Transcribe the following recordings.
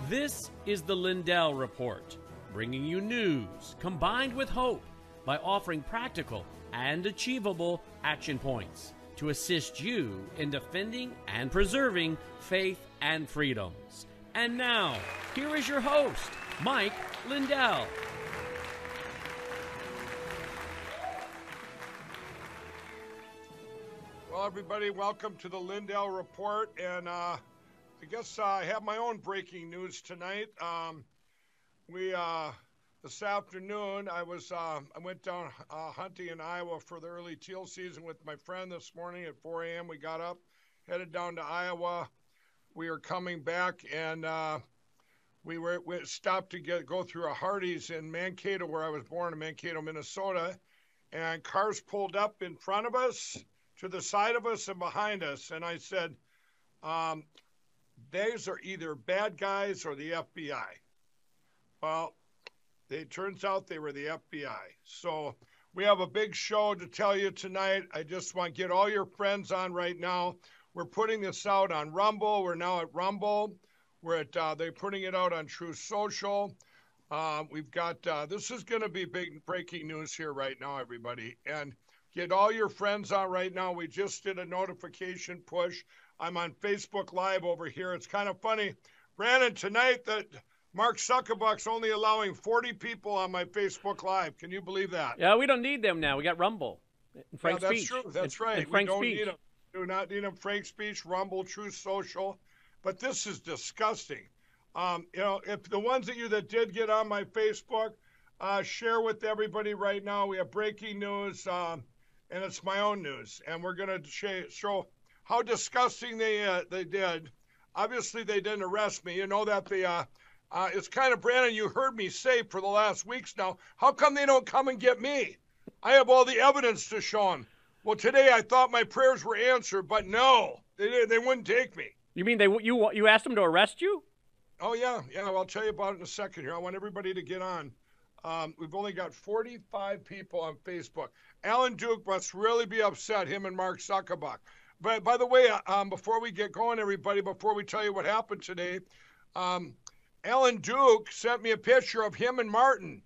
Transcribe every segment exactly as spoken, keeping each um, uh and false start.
This is the Lindell Report, bringing you news combined with hope by offering practical and achievable action points to assist you in defending and preserving faith and freedoms. And now, here is your host, Mike Lindell. Well, everybody, welcome to the Lindell Report, and uh, I guess uh, I have my own breaking news tonight. Um, we uh, this afternoon, I was uh, I went down uh, hunting in Iowa for the early teal season with my friend this morning at four a.m. We got up, headed down to Iowa. We are coming back, and uh, we were we stopped to get go through a Hardee's in Mankato, where I was born, in Mankato, Minnesota, and cars pulled up in front of us, to the side of us, and behind us, and I said, um, these are either bad guys or the F B I. Well, it turns out they were the F B I. So we have a big show to tell you tonight. I just want to get all your friends on right now. We're putting this out on Rumble. We're now at Rumble. We're at, uh, they're putting it out on Truth Social. Uh, we've got, uh, this is going to be big breaking news here right now, everybody. And get all your friends on right now. We just did a notification push. I'm on Facebook Live over here. It's kind of funny, Brandon, tonight that Mark Zuckerbuck's only allowing forty people on my Facebook Live. Can you believe that? Yeah, we don't need them now. We got Rumble. Frank yeah, that's Speech. true. That's and, right. And we Frank don't Speech. need them. Do not need them. Frank Speech, Rumble, Truth Social. But this is disgusting. Um, you know, if the ones of you that did get on my Facebook, uh, share with everybody right now. We have breaking news. Um, And it's my own news, and we're going to show how disgusting they uh, they did. Obviously, they didn't arrest me. You know that they. Uh, uh, it's kind of, Brandon, you heard me say for the last weeks now, how come they don't come and get me? I have all the evidence to show them. Well, today I thought my prayers were answered, but no, they they wouldn't take me. You mean they you you asked them to arrest you? Oh yeah, yeah. Well, I'll tell you about it in a second here. I want everybody to get on. Um, we've only got forty-five people on Facebook. Alan Duke must really be upset, him and Mark Zuckerbuck. But by the way, um, before we get going, everybody, before we tell you what happened today, um, Alan Duke sent me a picture of him and Martin.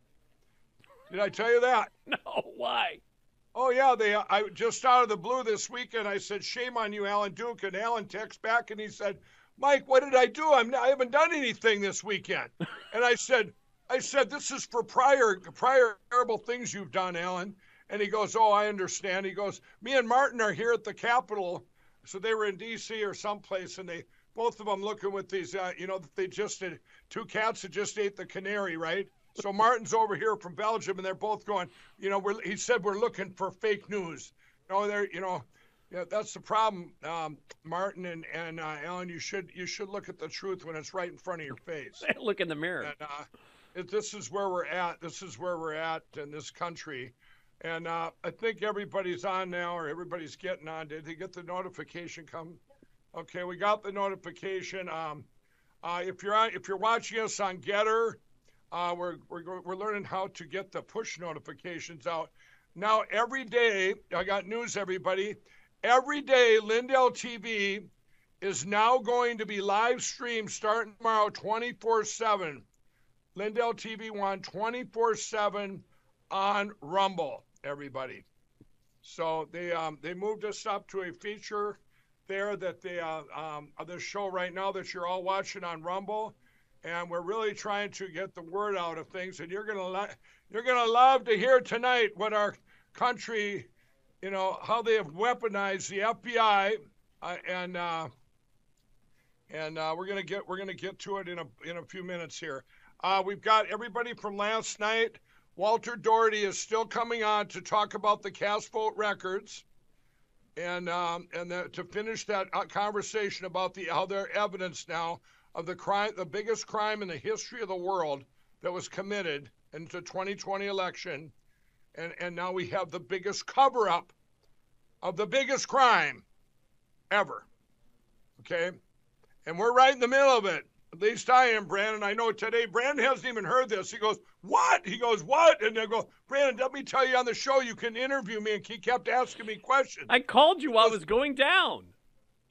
Did I tell you that? No, why? Oh, yeah, they. I just out of the blue this weekend, I said, shame on you, Alan Duke. And Alan texts back and he said, Mike, what did I do? I'm, I haven't done anything this weekend. And I said, I said, this is for prior prior terrible things you've done, Alan. And he goes, oh, I understand. He goes, me and Martin are here at the Capitol. So they were in D C or someplace, and they both of them looking with these, uh, you know, they just did, two cats that just ate the canary, right? So Martin's over here from Belgium, and they're both going, you know, we're, he said we're looking for fake news. You know, they're, you know, yeah, that's the problem, um, Martin and, and uh, Alan, you should you should look at the truth when it's right in front of your face. Look in the mirror. And, uh, it, this is where we're at. This is where we're at in this country. And uh, I think everybody's on now, or everybody's getting on. Did they get the notification come? Okay, we got the notification. Um, uh, if you're on, if you're watching us on Getter, uh, we're we're we're learning how to get the push notifications out. Now every day, I got news, everybody. Every day, Lindell T V is now going to be live streamed starting tomorrow, twenty-four seven. Lindell T V one, twenty-four seven on Rumble, everybody. So they um, they moved us up to a feature there that they uh, um, of this show right now that you're all watching on Rumble, and we're really trying to get the word out of things. And you're gonna lo- you're gonna love to hear tonight what our country, you know, how they have weaponized the F B I, uh, and uh, and uh, we're gonna get we're gonna get to it in a in a few minutes here. Uh, we've got everybody from last night. Walter Doherty is still coming on to talk about the cast vote records, and um, and the, to finish that uh, conversation about the how their evidence now of the crime, the biggest crime in the history of the world that was committed in the twenty twenty election, and and now we have the biggest cover-up of the biggest crime ever. Okay, and we're right in the middle of it. At least I am, Brandon. I know today, Brandon hasn't even heard this. He goes, what? He goes, what? And I go, Brandon, let me tell you on the show, you can interview me. And he kept asking me questions. I called you while I was going down.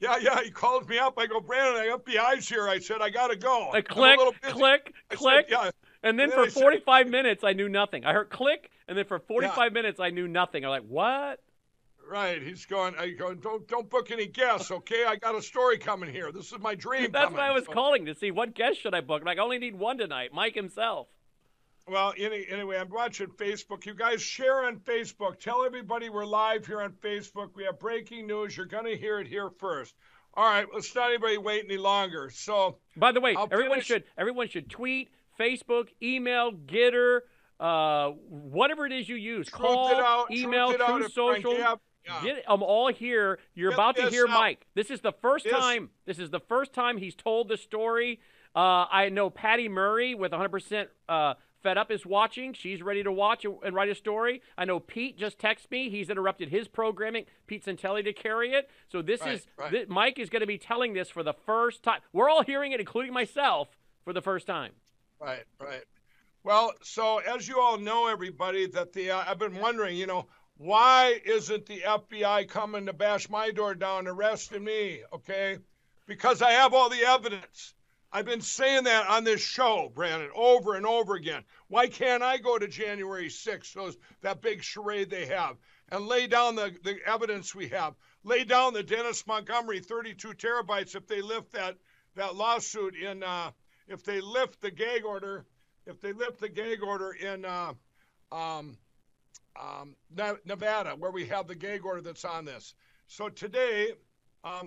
Yeah, yeah. He calls me up. I go, Brandon, the F B I's here. I said, I got to go. I click, click, I click. Said, yeah. And then and for then forty-five said, minutes, I knew nothing. I heard click, and then for forty-five yeah. minutes, I knew nothing. I'm like, what? Right. He's going, I go, don't don't book any guests, okay? I got a story coming here. This is my dream That's coming. why I was so, calling to see what guest should I book. Like, I only need one tonight, Mike himself. Well, any, anyway, I'm watching Facebook. You guys share on Facebook. Tell everybody we're live here on Facebook. We have breaking news. You're going to hear it here first. All right, let's not anybody wait any longer. So, by the way, I'll everyone finish. should everyone should tweet, Facebook, email, Getter, uh, whatever it is you use. Truth Call, it out, email, truth it True out Social. Yeah. Get them all here. You're Get about to this hear out. Mike. This is the first This- time. This is the first time he's told the story. Uh, I know Patty Murray with one hundred percent uh, Fed Up is watching. She's ready to watch and write a story. I know Pete just texted me. He's interrupted his programming, Pete Santelli, to carry it. So this Right, is right. Th- Mike is going to be telling this for the first time. We're all hearing it, including myself, for the first time. Right, right. Well, so as you all know, everybody, that the uh, I've been wondering, you know, why isn't the F B I coming to bash my door down, arresting me? Okay, because I have all the evidence. I've been saying that on this show, Brandon, over and over again. Why can't I go to January sixth, those that big charade they have, and lay down the, the evidence we have? Lay down the Dennis Montgomery thirty-two terabytes if they lift that that lawsuit in, uh, if they lift the gag order, if they lift the gag order in uh, um, um, Nevada, where we have the gag order that's on this. So today, um,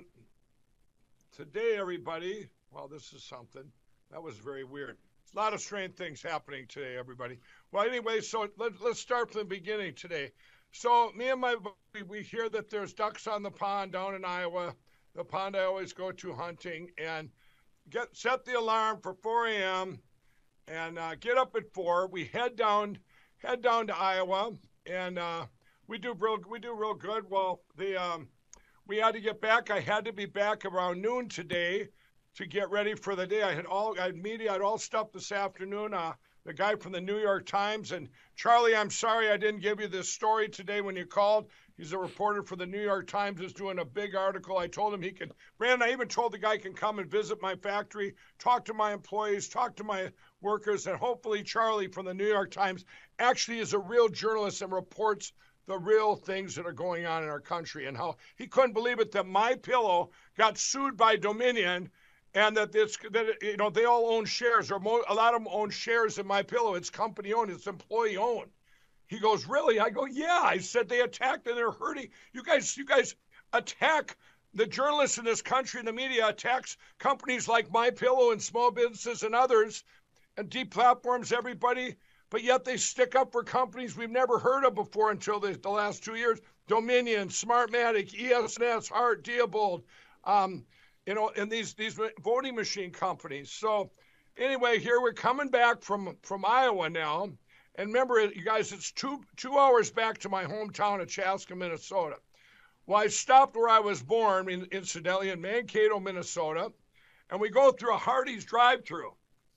today, everybody. Well, this is something. That was very weird. A lot of strange things happening today, everybody. Well, anyway, so let, let's start from the beginning today. So me and my buddy, we hear that there's ducks on the pond down in Iowa, the pond I always go to hunting, and get set the alarm for four a.m. and uh, get up at four. We head down, head down to Iowa, and uh, we do real, we do real good. Well, the um, we had to get back. I had to be back around noon today to get ready for the day. I had all, I had media, I had all stuff this afternoon. Uh, the guy from the New York Times, and Charlie, I'm sorry I didn't give you this story today when you called. He's a reporter for the New York Times, is doing a big article. I told him he could, Brandon, I even told the guy can come and visit my factory, talk to my employees, talk to my workers, and hopefully Charlie from the New York Times actually is a real journalist and reports the real things that are going on in our country, and how he couldn't believe it that MyPillow got sued by Dominion. And that this, that you know, they all own shares, or mo- a lot of them own shares in MyPillow. It's company owned, it's employee owned. He goes, really? I go, yeah. I said they attacked and they're hurting. You guys, you guys attack the journalists in this country, and the media attacks companies like MyPillow and small businesses and others, and deplatforms everybody. But yet they stick up for companies we've never heard of before until the, the last two years: Dominion, Smartmatic, E S N S, Hart, Diebold. Um, You know, and these these voting machine companies. So anyway, here we're coming back from from Iowa now, and remember, you guys, it's two two hours back to my hometown of Chaska, Minnesota. Well, I stopped where I was born, in, incidentally, in Mankato, Minnesota, and we go through a Hardee's drive-through.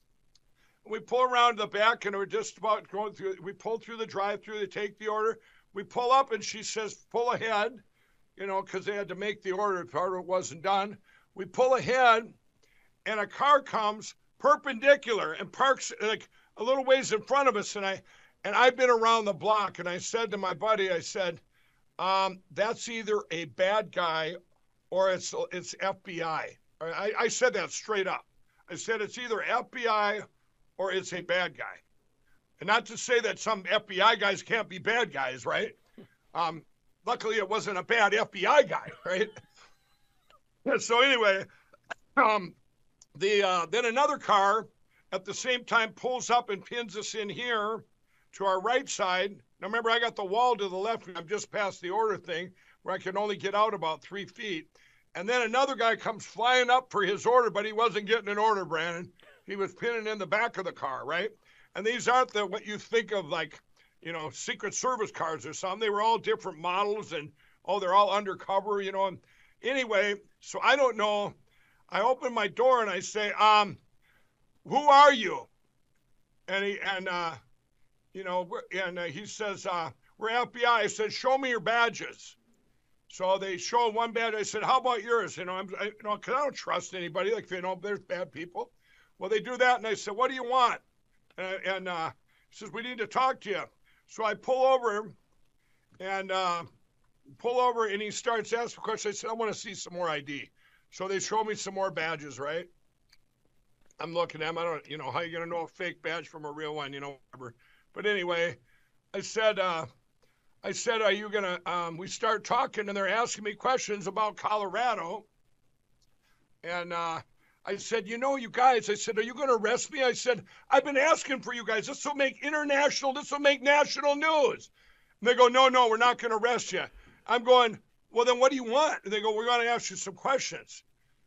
We pull around the back, and we're just about going through. We pull through the drive-through. They take the order. We pull up, and she says, "Pull ahead," you know, because they had to make the order. Part of it wasn't done. We pull ahead, and a car comes perpendicular and parks like a little ways in front of us. And I, and I've been around the block, and I said to my buddy, I said, um, "That's either a bad guy, or it's it's F B I." I, I said that straight up. I said it's either F B I or it's a bad guy. And not to say that some F B I guys can't be bad guys, right? Um, luckily, it wasn't a bad F B I guy, right? So anyway, um, the uh, then another car at the same time pulls up and pins us in here to our right side. Now remember, I got the wall to the left. I'm just past the order thing where I can only get out about three feet. And then another guy comes flying up for his order, but he wasn't getting an order, Brandon. He was pinning in the back of the car, right? And these aren't the what you think of, like, you know, Secret Service cars or something. They were all different models, and oh, they're all undercover, you know. And anyway, so I don't know. I open my door and I say, um, "Who are you?" And he and uh, you know, and uh, he says, uh, "We're F B I." I said, "Show me your badges." So they showed one badge. I said, how about yours? You know, I'm, I, you know, because I don't trust anybody. Like, you know, there's bad people. Well, they do that, and I said, what do you want? And, and uh, he says, we need to talk to you. So I pull over, and uh, pull over, and he starts asking questions. I said, I want to see some more I D. So they show me some more badges, right? I'm looking at them. I don't, you know, how you going to know a fake badge from a real one, you know, whatever. But anyway, I said, uh, I said, are you going to, um, we start talking, and they're asking me questions about Colorado. And uh, I said, you know, you guys, I said, are you going to arrest me? I said, I've been asking for you guys. This will make international, this will make national news. And they go, no, no, we're not going to arrest you. I'm going, well, then what do you want? And they go, we're going to ask you some questions.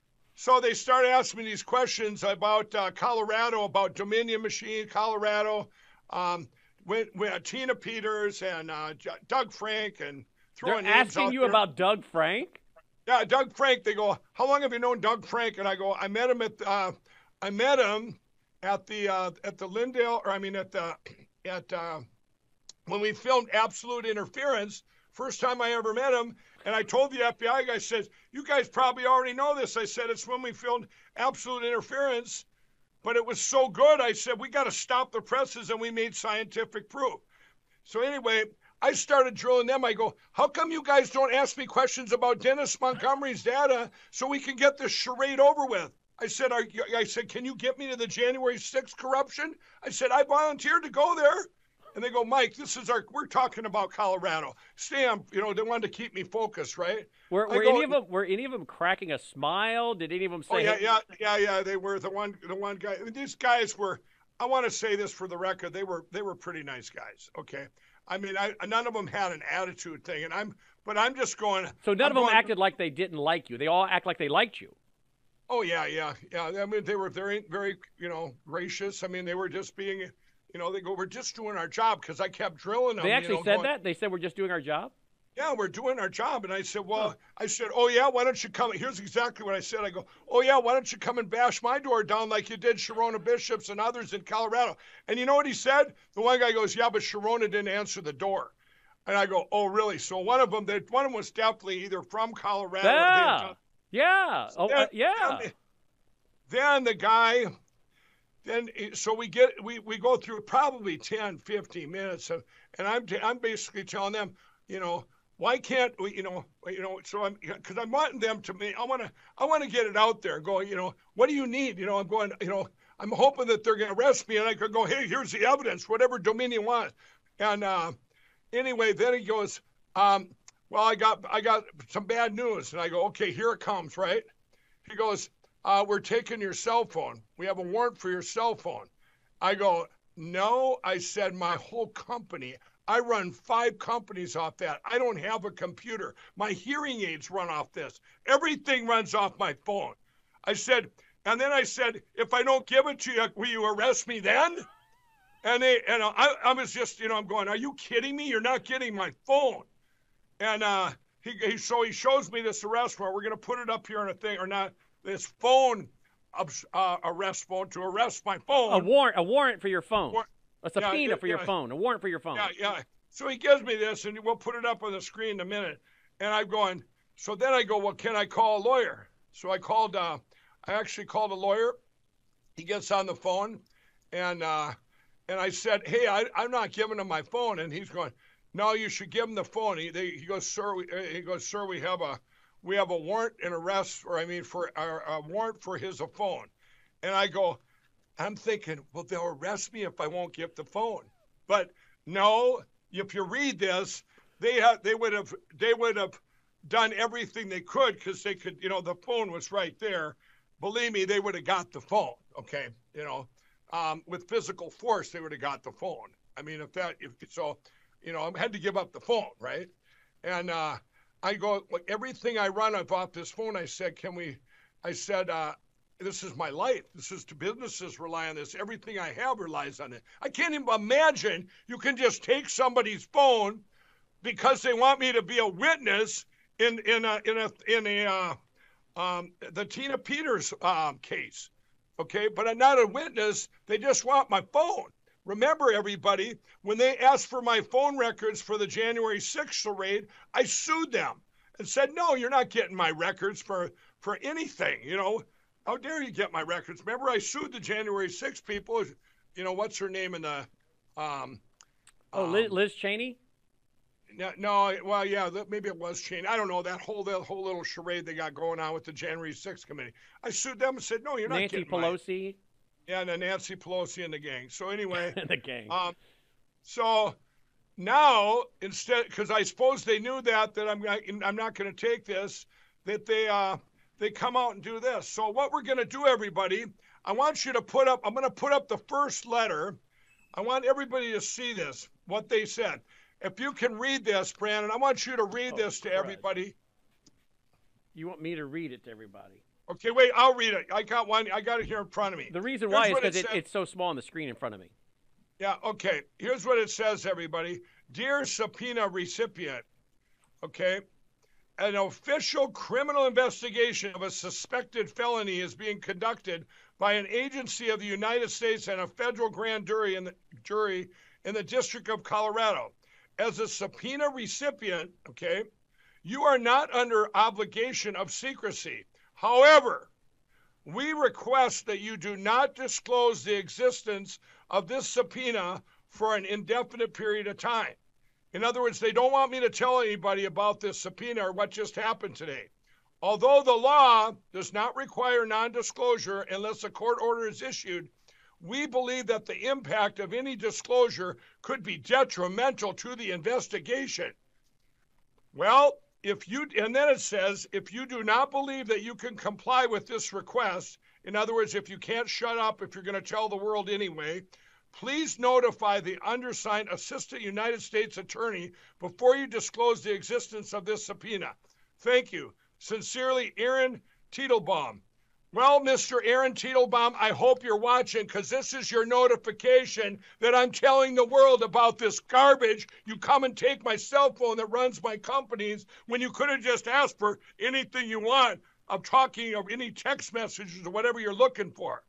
So they started asking me these questions about uh, Colorado, about Dominion Machine, Colorado, um, with, with Tina Peters and uh, Doug Frank, and throwing They're names asking out you there. about Doug Frank? Yeah, Doug Frank. They go, how long have you known Doug Frank? And I go, I met him at, uh, I met him at the uh, at the Lindale, or I mean at the at uh, when we filmed Absolute Interference. First time I ever met him. And I told the F B I guy, says, you guys probably already know this. I said, it's when we filmed Absolute Interference, but it was so good. I said, we got to stop the presses, and we made scientific proof. So anyway, I started drilling them. I go, how come you guys don't ask me questions about Dennis Montgomery's data so we can get this charade over with? I said, are you, I said, can you get me to the January sixth corruption? I said, I volunteered to go there. And they go, Mike, this is our, we're talking about Colorado. Sam, you know, they wanted to keep me focused, right? Were, were go, any of them were any of them cracking a smile? Did any of them say? Oh, yeah, hey, yeah, yeah, yeah. They were the one, the one guy. I mean, these guys were, I want to say this for the record, they were, they were pretty nice guys. Okay. I mean, I, none of them had an attitude thing, and I'm, but I'm just going. So none I'm of them going, acted like they didn't like you. They all act like they liked you. Oh, yeah, yeah, yeah. I mean, they were very, very, you know, gracious. I mean, they were just being, you know, they go, we're just doing our job, because I kept drilling them. They actually you know, said going, that? They said we're just doing our job? Yeah, we're doing our job. And I said, well, I said, oh, yeah, why don't you come? Here's exactly what I said. I go, oh, yeah, why don't you come and bash my door down like you did Sharona Bishops and others in Colorado? And you know what he said? The one guy goes, yeah, but Sharona didn't answer the door. And I go, oh, really? So one of them, they, one of them was definitely either from Colorado. Yeah, or they had done, yeah, oh, then, uh, yeah. Then, then the guy, then so we get we, we go through probably ten, fifteen minutes, of, and I'm I'm basically telling them, you know, why can't we, you know, you know, so I'm because I'm wanting them to me, I want to I want to get it out there, going, you know, what do you need? You know, I'm going, you know, I'm hoping that they're going to arrest me, and I could go, hey, here's the evidence, whatever Dominion wants, and uh, anyway, then he goes, um, well, I got I got some bad news, and I go, okay, here it comes, right? He goes, uh, we're taking your cell phone. We have a warrant for your cell phone. I go, no. I said, my whole company, I run five companies off that. I don't have a computer. My hearing aids run off this. Everything runs off my phone. I said, and then I said, if I don't give it to you, will you arrest me then? And they, and I, I was just, you know, I'm going, are you kidding me? You're not getting my phone. And uh, he, he, so he shows me this arrest warrant. We're going to put it up here on a thing, or not, this phone uh, arrest phone to arrest my phone. A warrant, a warrant for your phone. War- A subpoena yeah, for your yeah. phone. A warrant for your phone. Yeah, yeah. So he gives me this, and we'll put it up on the screen in a minute. And I'm going, so then I go, well, can I call a lawyer? So I called, uh, I actually called a lawyer. He gets on the phone, and uh, and I said, hey, I, I'm not giving him my phone. And he's going, no, you should give him the phone. He, they, he goes, sir, we, he goes, sir, we have a, we have a warrant and arrest, or I mean, for a, a warrant for his phone. And I go, I'm thinking, well, they'll arrest me if I won't give the phone. But no, if you read this, they have, they would have, they would have done everything they could, because they could, you know, the phone was right there. Believe me, they would have got the phone. Okay, you know, um, with physical force, they would have got the phone. I mean, if that, if so, you know, I had to give up the phone, right? And uh, I go, like, everything I run off this phone, I said, can we? I said. Uh, This is my life. This is to businesses rely on this. Everything I have relies on it. I can't even imagine you can just take somebody's phone because they want me to be a witness in in a in a in a uh, um, the Tina Peters um, case. Okay, but I'm not a witness. They just want my phone. Remember, everybody, when they asked for my phone records for the January sixth raid, I sued them. and said, no, you're not getting my records for, for anything. You know, how dare you get my records? Remember, I sued the January sixth people. You know, what's her name in the um, Oh, um, Liz, Liz Cheney? No, no, well, yeah, maybe it was Cheney. I don't know, that whole that whole little charade they got going on with the January sixth committee. I sued them and said, no, you're not Nancy getting my... Pelosi? Yeah, and then Nancy Pelosi and the gang. So anyway. the gang. Um, so now, instead, because I suppose they knew that, that I'm, I'm not going to take this, that they, uh, they come out and do this. So what we're going to do, everybody, I want you to put up, I'm going to put up the first letter. I want everybody to see this, what they said. If you can read this, Brandon, I want you to read Oh, this to Christ. everybody. You want me to read it to everybody? Okay, wait, I'll read it. I got one. I got it here in front of me. The reason Here's why is what because it it, said. it's so small on the screen in front of me. Yeah, okay. Here's what it says, everybody. Dear subpoena recipient, okay, an official criminal investigation of a suspected felony is being conducted by an agency of the United States and a federal grand jury in the, jury in the District of Colorado. As a subpoena recipient, okay, you are not under obligation of secrecy. However, we request that you do not disclose the existence of this subpoena for an indefinite period of time. In other words, they don't want me to tell anybody about this subpoena or what just happened today. Although the law does not require non-disclosure unless a court order is issued, we believe that the impact of any disclosure could be detrimental to the investigation. Well, if you, and then it says, if you do not believe that you can comply with this request, in other words, if you can't shut up, if you're going to tell the world anyway, please notify the undersigned Assistant United States Attorney before you disclose the existence of this subpoena. Thank you. Sincerely, Aaron Teitelbaum. Well, Mister Aaron Teitelbaum, I hope you're watching, because this is your notification that I'm telling the world about this garbage. You come and take my cell phone that runs my companies when you could have just asked for anything you want. I'm talking of any text messages or whatever you're looking for.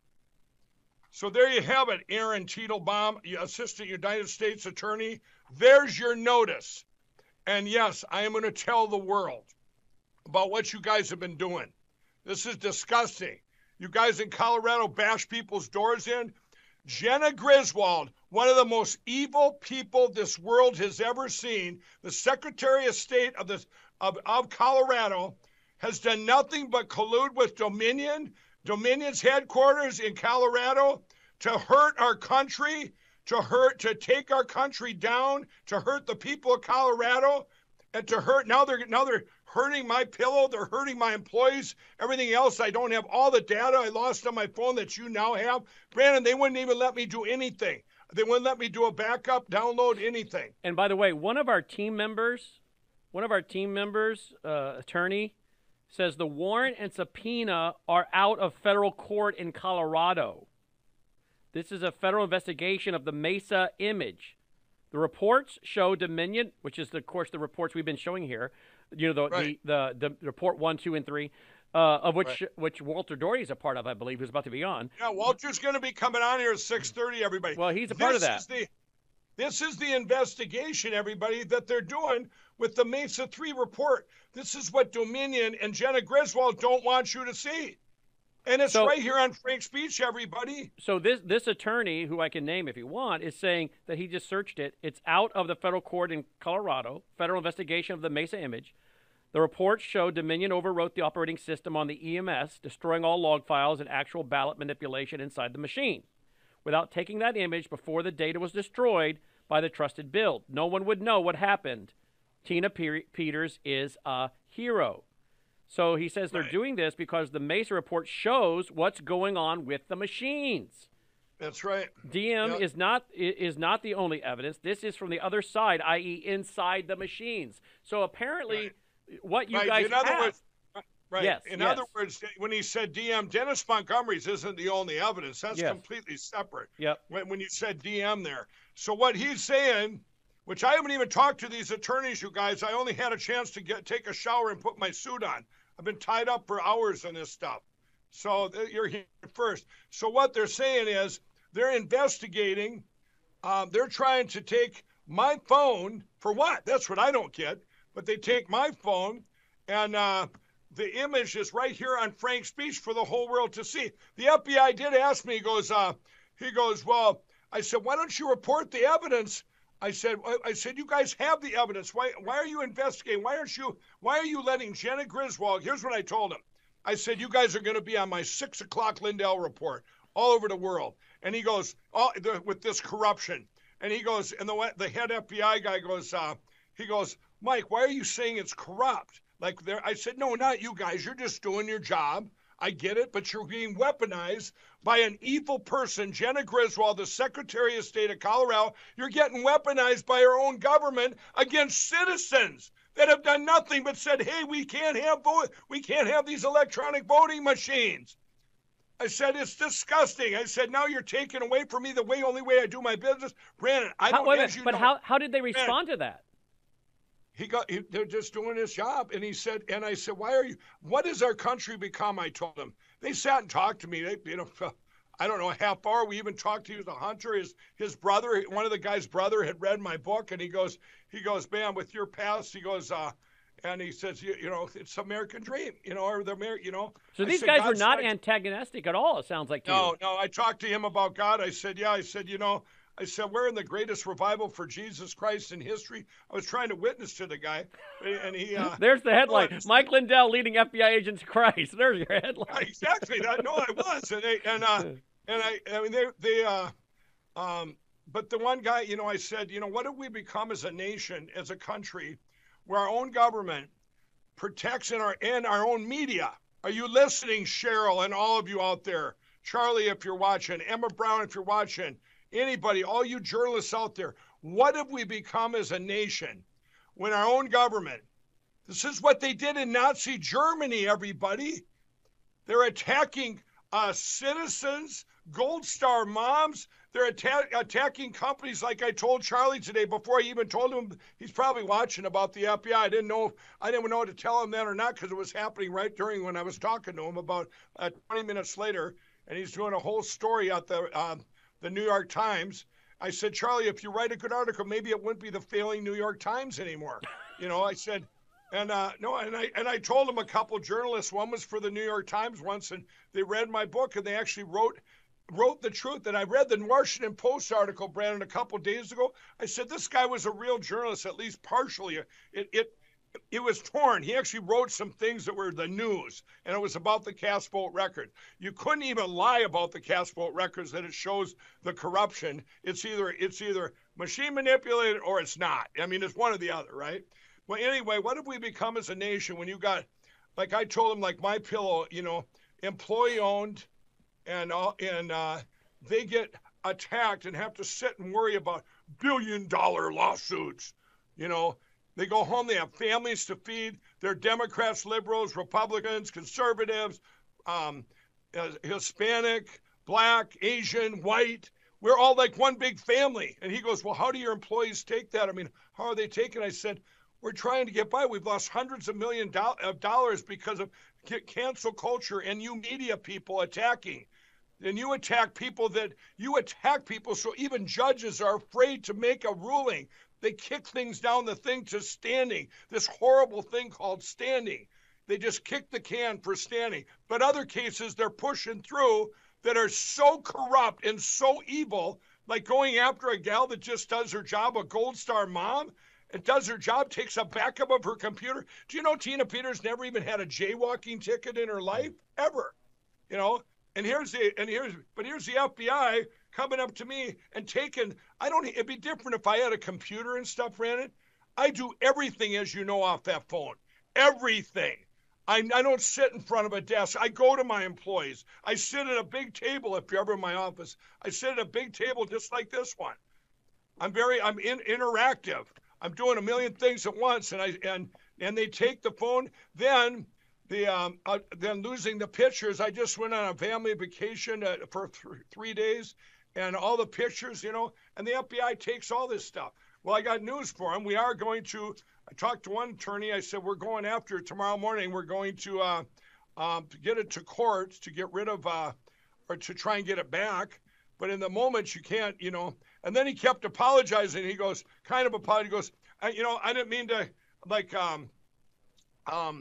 So there you have it, Aaron Teitelbaum, Assistant United States Attorney. There's your notice. And yes, I am going to tell the world about what you guys have been doing. This is disgusting. You guys in Colorado bash people's doors in. Jena Griswold, one of the most evil people this world has ever seen, the Secretary of State of, the, of, of Colorado, has done nothing but collude with Dominion, Dominion's headquarters in Colorado, to hurt our country, to hurt, to take our country down, to hurt the people of Colorado, and to hurt, now they're, now they're hurting my pillow, they're hurting my employees, everything else. I don't have all the data I lost on my phone that you now have. Brandon, they wouldn't even let me do anything. They wouldn't let me do a backup, download anything. And by the way, one of our team members, one of our team members, uh, attorney, says the warrant and subpoena are out of federal court in Colorado. This is a federal investigation of the Mesa image. The reports show Dominion, which is, the, of course, the reports we've been showing here, you know, the Right. the, the, the report one, two, and three, uh, of which Right. which Walter Doherty is a part of, I believe, who's about to be on. Yeah, Walter's going to be coming on here at six thirty, everybody. Well, he's a part of This that. is the, this is the investigation, everybody, that they're doing with the Mesa three report. This is what Dominion and Jena Griswold don't want you to see. And it's So- right here on Frank's Beach, everybody. So this this attorney, who I can name if you want, is saying that he just searched it. It's out of the federal court in Colorado, federal investigation of the Mesa image. The reports show Dominion overwrote the operating system on the E M S, destroying all log files and actual ballot manipulation inside the machine. Without taking that image before the data was destroyed by the trusted build, no one would know what happened. Tina Pe- Peters is a hero. So he says they're Right. doing this because the Mesa report shows what's going on with the machines. That's right. D M Yeah. is not i- is not the only evidence. This is from the other side, that is, inside the machines. So apparently, what you right. guys In other have, words, right. Yes, In yes. other words, when he said D M, Dennis Montgomery's isn't the only evidence. That's Yes. completely separate. Yep. When, when you said D M there. So what he's saying, which I haven't even talked to these attorneys, you guys. I only had a chance to get take a shower and put my suit on. I've been tied up for hours on this stuff. So th- you're here first. So what they're saying is they're investigating. Um, they're trying to take my phone for what? That's what I don't get. But they take my phone And uh, the image is right here on Frank's Beach for the whole world to see. The F B I did ask me, he goes, uh, he goes, well, I said, why don't you report the evidence? I said, I said, you guys have the evidence. Why, why are you investigating? Why aren't you, why are you letting Jenna Griswold? Here's what I told him. I said, you guys are going to be on my six o'clock Lindell report all over the world. And he goes, oh, the, with this corruption. And he goes, and the the head F B I guy goes, uh, he goes, Mike, why are you saying it's corrupt? Like there, I said, no, not you guys. You're just doing your job. I get it, but you're being weaponized by an evil person, Jenna Griswold, the Secretary of State of Colorado. You're getting weaponized by our own government against citizens that have done nothing but said, hey, we can't have vote, we can't have these electronic voting machines. I said, it's disgusting. I said, now you're taking away from me the way only way I do my business. Brandon, I don't, how, as you But know, how, how did they respond Brandon, to that? He got, he, they're just doing his job. And he said, and I said, why are you, what has our country become? I told them. They sat and talked to me. They, you know, I don't know, a half hour. We even talked to, he was a hunter. His, his brother, one of the guy's brother had read my book. And he goes, he goes, man, with your past, he goes, uh, and he says, you, you know, it's American dream, you know, or the American, you know. So I these said, guys God's were not like, antagonistic at all, it sounds like to no, you. no. I talked to him about God. I said, yeah, I said, you know, I said, we're in the greatest revival for Jesus Christ in history. I was trying to witness to the guy, and he. Uh, There's the headline: no, Mike Lindell leading F B I agents to Christ. There's your headline. Exactly. That, no, I was, and they, and uh, and I, I mean, they, they, uh, um, but the one guy, you know, I said, you know, what have we become as a nation, as a country, where our own government protects in our and our own media? Are you listening, Cheryl, and all of you out there? Charlie, if you're watching, Emma Brown, if you're watching. Anybody, all you journalists out there, what have we become as a nation when our own government, this is what they did in Nazi Germany, everybody. They're attacking uh, citizens, Gold Star moms. They're atta- attacking companies like I told Charlie today before I even told him. He's probably watching about the F B I. I didn't know, I didn't know to tell him that or not because it was happening right during when I was talking to him about uh, twenty minutes later. And he's doing a whole story at the, uh, the New York Times. I said, Charlie, if you write a good article, maybe it wouldn't be the failing New York Times anymore. You know, I said, and uh, no, and I and I told him a couple journalists. One was for the New York Times once, and they read my book, and they actually wrote wrote the truth. And I read the Washington Post article, Brandon, a couple days ago. I said, this guy was a real journalist, at least partially. It it it was torn. He actually wrote some things that were the news, and it was about the cast vote record. You couldn't even lie about the cast vote records that it shows the corruption. It's either it's either machine manipulated or it's not. I mean, it's one or the other, right? Well, anyway, what have we become as a nation when you got, like I told him, like My Pillow, you know, employee owned, and uh, and uh, they get attacked and have to sit and worry about billion dollar lawsuits, you know. They go home, they have families to feed. They're Democrats, liberals, Republicans, conservatives, um, Hispanic, black, Asian, white. We're all like one big family. And he goes, well, how do your employees take that? I mean, how are they taking? I said, we're trying to get by. We've lost hundreds of million do- of dollars because of cancel culture and you media people attacking. And you attack people that you attack people. So even judges are afraid to make a ruling. They kick things down the thing to standing, this horrible thing called standing. They just kick the can for standing. But other cases they're pushing through that are so corrupt and so evil, like going after a gal that just does her job, a Gold Star mom, and does her job, takes a backup of her computer. Do you know Tina Peters never even had a jaywalking ticket in her life, ever? You know, and here's the, and here's, but here's the F B I coming up to me and taking, I don't, it'd be different if I had a computer and stuff, Brandon. I do everything, as you know, off that phone. Everything. I, I don't sit in front of a desk. I go to my employees. I sit at a big table if you're ever in my office. I sit at a big table just like this one. I'm very, I'm in, interactive. I'm doing a million things at once, and I and and they take the phone. Then the um, uh, then losing the pictures. I just went on a family vacation uh, for th- three days. And all the pictures, you know, and the F B I takes all this stuff. Well, I got news for them. We are going to, I talked to one attorney. I said, we're going after it tomorrow morning. We're going to, uh, um, to get it to court to get rid of, uh, or to try and get it back. But in the moment, you can't, you know. And then he kept apologizing. He goes, kind of apologizing. He goes, I, you know, I didn't mean to, like, um, um,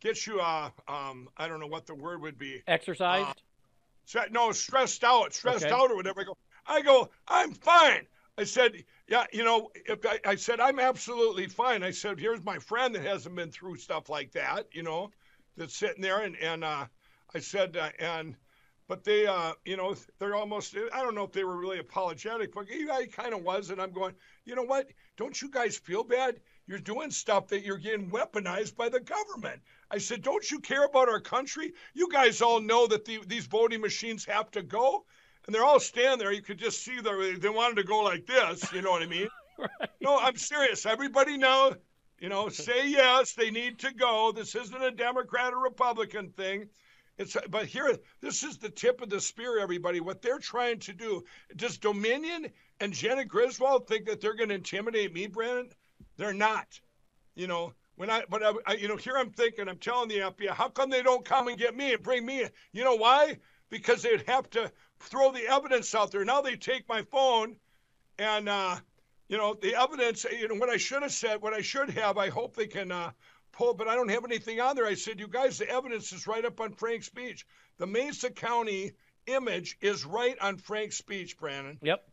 gets you, uh, um, I don't know what the word would be. Exercised? Uh, no, stressed out, stressed Okay. out or whatever. I go, I go, I'm fine. I said, yeah, you know, if I, I said, I'm absolutely fine. I said, here's my friend that hasn't been through stuff like that, you know, that's sitting there. And, and uh, I said, uh, and, but they, uh, you know, they're almost, I don't know if they were really apologetic, but he, he kind of was. And I'm going, you know what? Don't you guys feel bad? You're doing stuff that you're getting weaponized by the government. I said, don't you care about our country? You guys all know that the, these voting machines have to go. And they're all standing there. You could just see they they wanted to go like this. You know what I mean? Right. No, I'm serious. Everybody know, you know, say yes. They need to go. This isn't a Democrat or Republican thing. It's but here, this is the tip of the spear. Everybody, what they're trying to do. Does Dominion and Jenna Griswold think that they're going to intimidate me, Brandon? They're not. You know. When I, but I, I, you know, here I'm thinking, I'm telling the F B I, how come they don't come and get me and bring me in? You know why? Because they'd have to throw the evidence out there. Now they take my phone and, uh, you know, the evidence, you know, what I should have said, what I should have, I hope they can uh, pull, but I don't have anything on there. I said, you guys, the evidence is right up on Frank's speech. The Mesa County image is right on Frank's speech, Brandon. Yep.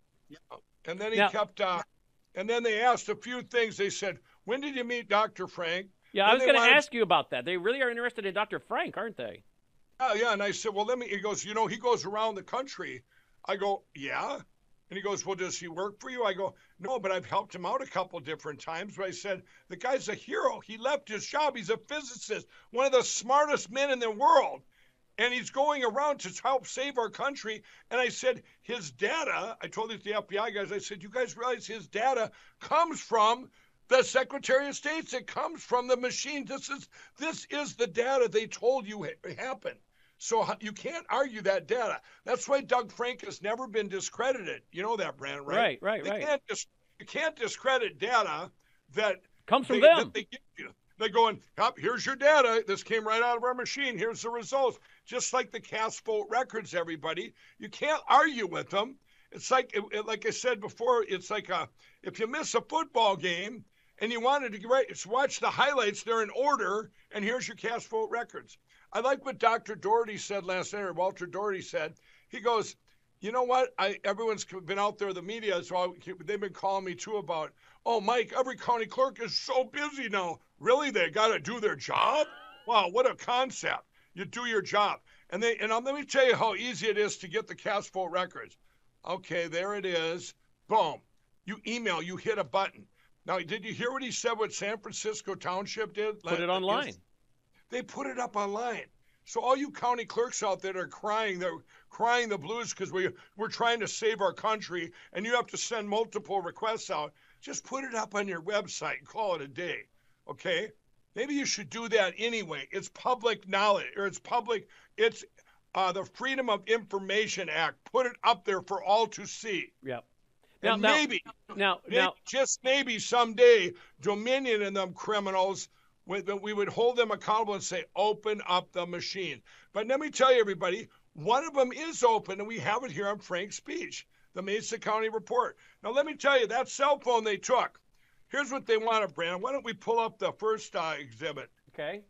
And then he Now, kept, uh, and then they asked a few things. They said, when did you meet Doctor Frank? Yeah, Then I was they going to wanted- ask you about that. They really are interested in Doctor Frank, aren't they? Oh, yeah. And I said, well, let me, he goes, you know, he goes around the country. I go, yeah. And he goes, well, does he work for you? I go, no, but I've helped him out a couple different times. But I said, the guy's a hero. He left his job. He's a physicist, one of the smartest men in the world. And he's going around to help save our country. And I said, his data, I told it to the F B I guys, I said, you guys realize his data comes from the Secretary of State. It comes from the machine. This is this is the data they told you ha- happened. So you can't argue that data. That's why Doug Frank has never been discredited. You know that, Brandon, right? Right, right, they right. Can't dis- you can't discredit data that Comes from they, them. that they give you. They're going, oh, here's your data. This came right out of our machine. Here's the results. Just like the cast vote records, everybody. You can't argue with them. It's like, it, it- like I said before, it's like a, if you miss a football game and you wanted to right, it's watch the highlights, they're in order, and here's your cast vote records. I like what Doctor Doherty said last night, or Walter Doherty said. He goes, you know what? I everyone's been out there, the media, so I, they've been calling me too about, oh, Mike, every county clerk is so busy now. Really? They got to do their job? Wow, what a concept. You do your job. And they and um, let me tell you how easy it is to get the cast vote records. Okay, there it is. Boom. You email, you hit a button. Now, did you hear what he said, what San Francisco Township did? Put it online. They put it up online. So all you county clerks out there are crying, they're crying the blues because we, we're trying to save our country and you have to send multiple requests out. Just put it up on your website and call it a day, okay? Maybe you should do that anyway. It's public knowledge, or it's public, it's uh, the Freedom of Information Act. Put it up there for all to see. Yep. And Now, now, maybe, now, maybe, now, just maybe someday, Dominion and them criminals, we, we would hold them accountable and say, open up the machine. But let me tell you, everybody, one of them is open, and we have it here on Frank's speech, the Mesa County Report. Now, let me tell you, that cell phone they took, here's what they wanted, Brandon. Why don't we pull up the first uh, exhibit? okay.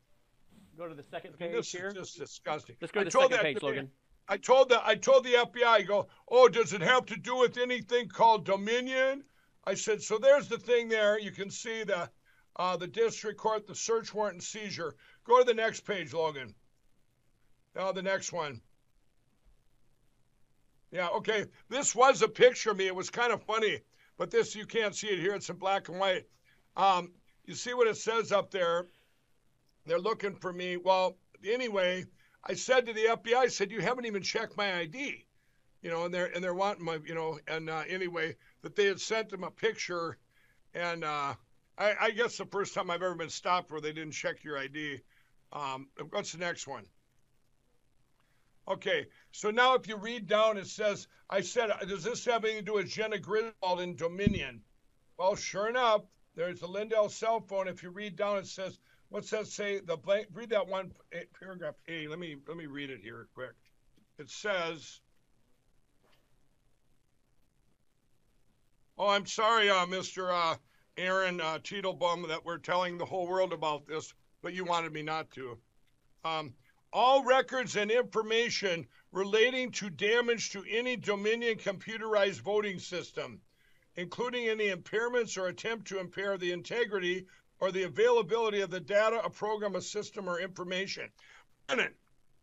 Go to the second I mean, page this here. is just disgusting. Let's go to I the told second that page, to me- Logan. I told the I told the F B I, I go, oh, does it have to do with anything called Dominion? I said, so there's the thing there. You can see the uh, the district court, the search warrant and seizure. Go to the next page, Logan. Now the next one. Yeah, okay. This was a picture of me. It was kind of funny, but this, you can't see it here. It's in black and white. Um, you see what it says up there? They're looking for me. Well, anyway, I said to the F B I, I said, you haven't even checked my I D. You know, and they're, and they're wanting my, you know, and uh, anyway, that they had sent them a picture. And uh, I, I guess the first time I've ever been stopped where they didn't check your I D. Um, what's the next one? Okay, so now if you read down, it says, I said, does this have anything to do with Jenna Griswold in Dominion? Well, sure enough, there's the Lindell cell phone. If you read down, it says, what's that say? The blank, read that one paragraph A. Let me let me read it here quick. It says, oh, I'm sorry, uh, Mister Uh, Aaron uh, Teetelbaum, that we're telling the whole world about this. but you wanted me not to. Um, all records and information relating to damage to any Dominion computerized voting system, including any impairments or attempt to impair the integrity or the availability of the data, a program, a system, or information. Brennan.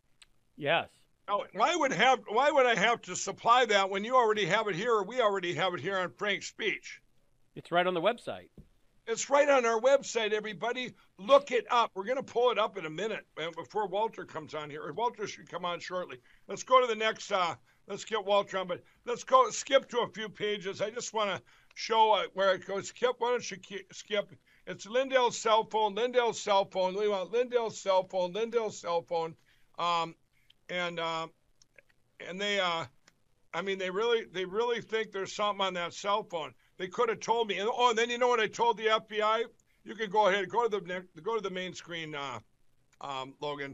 Yes. Now, why would have why would I have to supply that when you already have it here, or we already have it here on Frank's speech? It's right on the website. It's right on our website, everybody. Look it up. We're going to pull it up in a minute before Walter comes on here. Walter should come on shortly. Let's go to the next, uh, let's get Walter on, but let's go skip to a few pages. I just want to show uh, where it goes. Skip, why don't you skip? It's Lindell's cell phone, Lindell's cell phone. We want Lindell's cell phone, Lindell's cell phone. Um, and uh, and they, uh, I mean, they really, they really think there's something on that cell phone. They could have told me. And, oh, and then you know what I told the F B I? You can go ahead, go to the go to the main screen, uh, um, Logan.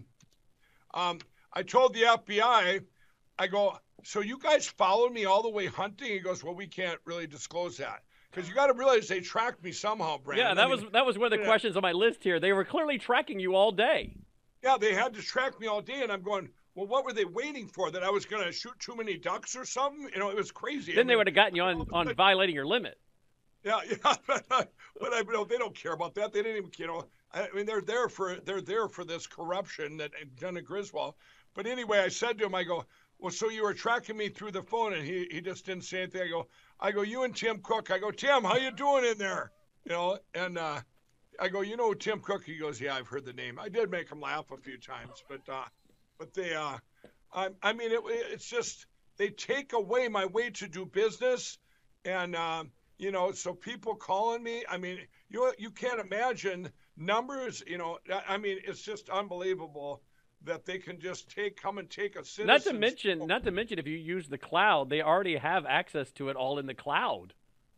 Um, I told the F B I, I go, so you guys followed me all the way hunting? He goes, well, we can't really disclose that because you got to realize they tracked me somehow, Brandon. Yeah, that I mean, was that was one of the yeah. questions on my list here. They were clearly tracking you all day. Yeah, they had to track me all day, and I'm going, well, what were they waiting for? That I was going to shoot too many ducks or something? You know, it was crazy. Then I they mean, would have gotten you on, on violating your limit. Yeah, yeah, but, I, but I, you know, they don't care about that. They didn't even, you know, I mean, they're there for they're there for this corruption that done at Griswold. But anyway, I said to him, I go, well, so you were tracking me through the phone, and he he just didn't say anything. I go, I go, you and Tim Cook. I go, Tim, how you doing in there? You know, and uh, I go, you know Tim Cook? He goes, yeah, I've heard the name. I did make him laugh a few times, but uh, but they, uh, I, I mean, it, it's just they take away my way to do business, and. Uh, You know, so people calling me, I mean, you you can't imagine numbers, you know, I mean, it's just unbelievable that they can just take, come and take a citizen. Not to mention, not to mention if you use the cloud, they already have access to it all in the cloud.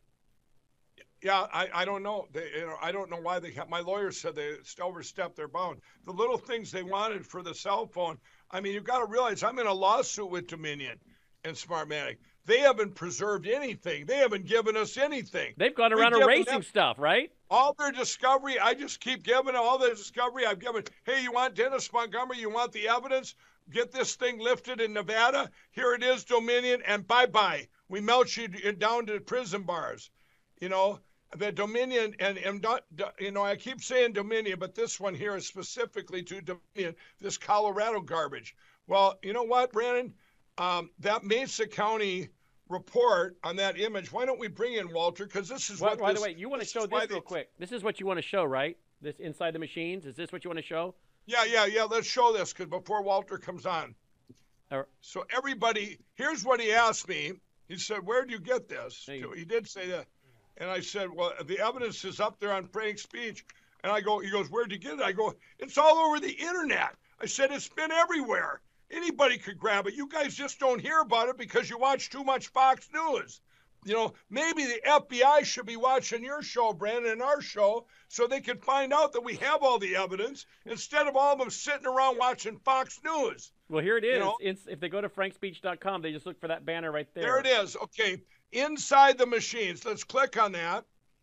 Yeah, I, I don't know. They, you know, I don't know why they have, my lawyer said they overstepped their bound. The little things they wanted for the cell phone, I mean, you've got to realize I'm in a lawsuit with Dominion and Smartmatic. They haven't preserved anything. They haven't given us anything. They've gone around erasing stuff, right? All their discovery, I just keep giving all their discovery. I've given, hey, you want Dennis Montgomery? You want the evidence? Get this thing lifted in Nevada. Here it is, Dominion, and bye-bye. We melt you down to prison bars. You know, the Dominion, and, and you know, I keep saying Dominion, but this one here is specifically to Dominion, this Colorado garbage. Well, you know what, Brandon? Um, that Mesa County report on that image. Why don't we bring in Walter? Because this is By, what. by this, the way, you want to show this this real they, quick. This is what you want to show, right? This inside the machines. Is this what you want to show? Yeah, yeah, yeah. Let's show this because before Walter comes on. Or, so everybody, here's what he asked me. He said, "Where do you get this?" you, he did say that, and I said, "Well, the evidence is up there on Frank's speech." And I go, he goes, "Where'd you get it?" I go, "It's all over the internet." I said, "It's been everywhere. Anybody could grab it. You guys just don't hear about it because you watch too much Fox News. You know, maybe the F B I should be watching your show, Brandon, and our show, so they can find out that we have all the evidence instead of all of them sitting around watching Fox News." Well, here it is. You know? It's, if they go to frank speech dot com, they just look for that banner right there. There it is. Okay. Inside the machines. Let's click on that.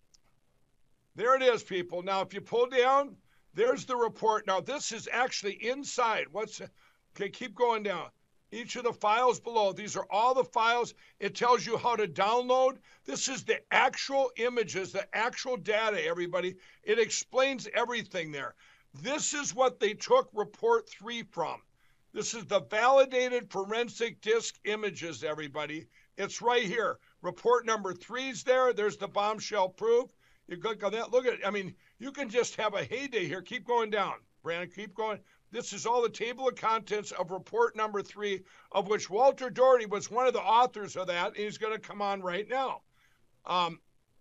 There it is, people. Now, if you pull down, there's the report. Now, this is actually inside. What's Okay, keep going down. Each of the files below, these are all the files. It tells you how to download. This is the actual images, the actual data, everybody. It explains everything there. This is what they took report three from. This is the validated forensic disk images, everybody. It's right here. Report number three's there. There's the bombshell proof. You click on that. Look at it. I mean, you can just have a heyday here. Keep going down. Brandon, keep going. This is all the table of contents of report number three, of which Walter Doherty was one of the authors of that, and he's going to come on right now. Um,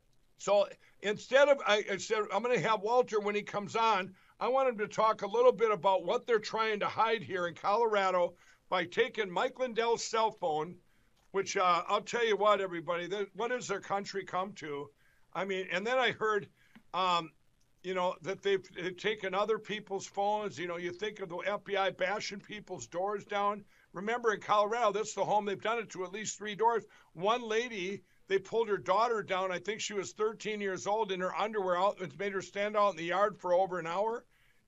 so instead of, I, I said, I'm going to have Walter, when he comes on, I want him to talk a little bit about what they're trying to hide here in Colorado by taking Mike Lindell's cell phone, which uh, I'll tell you what, everybody, what does their country come to? I mean, and then I heard, um, you know, that they've, they've taken other people's phones. You know, you think of the F B I bashing people's doors down. Remember, in Colorado, that's the home. They've done it to at least three doors. One lady, they pulled her daughter down. I think she was thirteen years old in her underwear out and made her stand out in the yard for over an hour.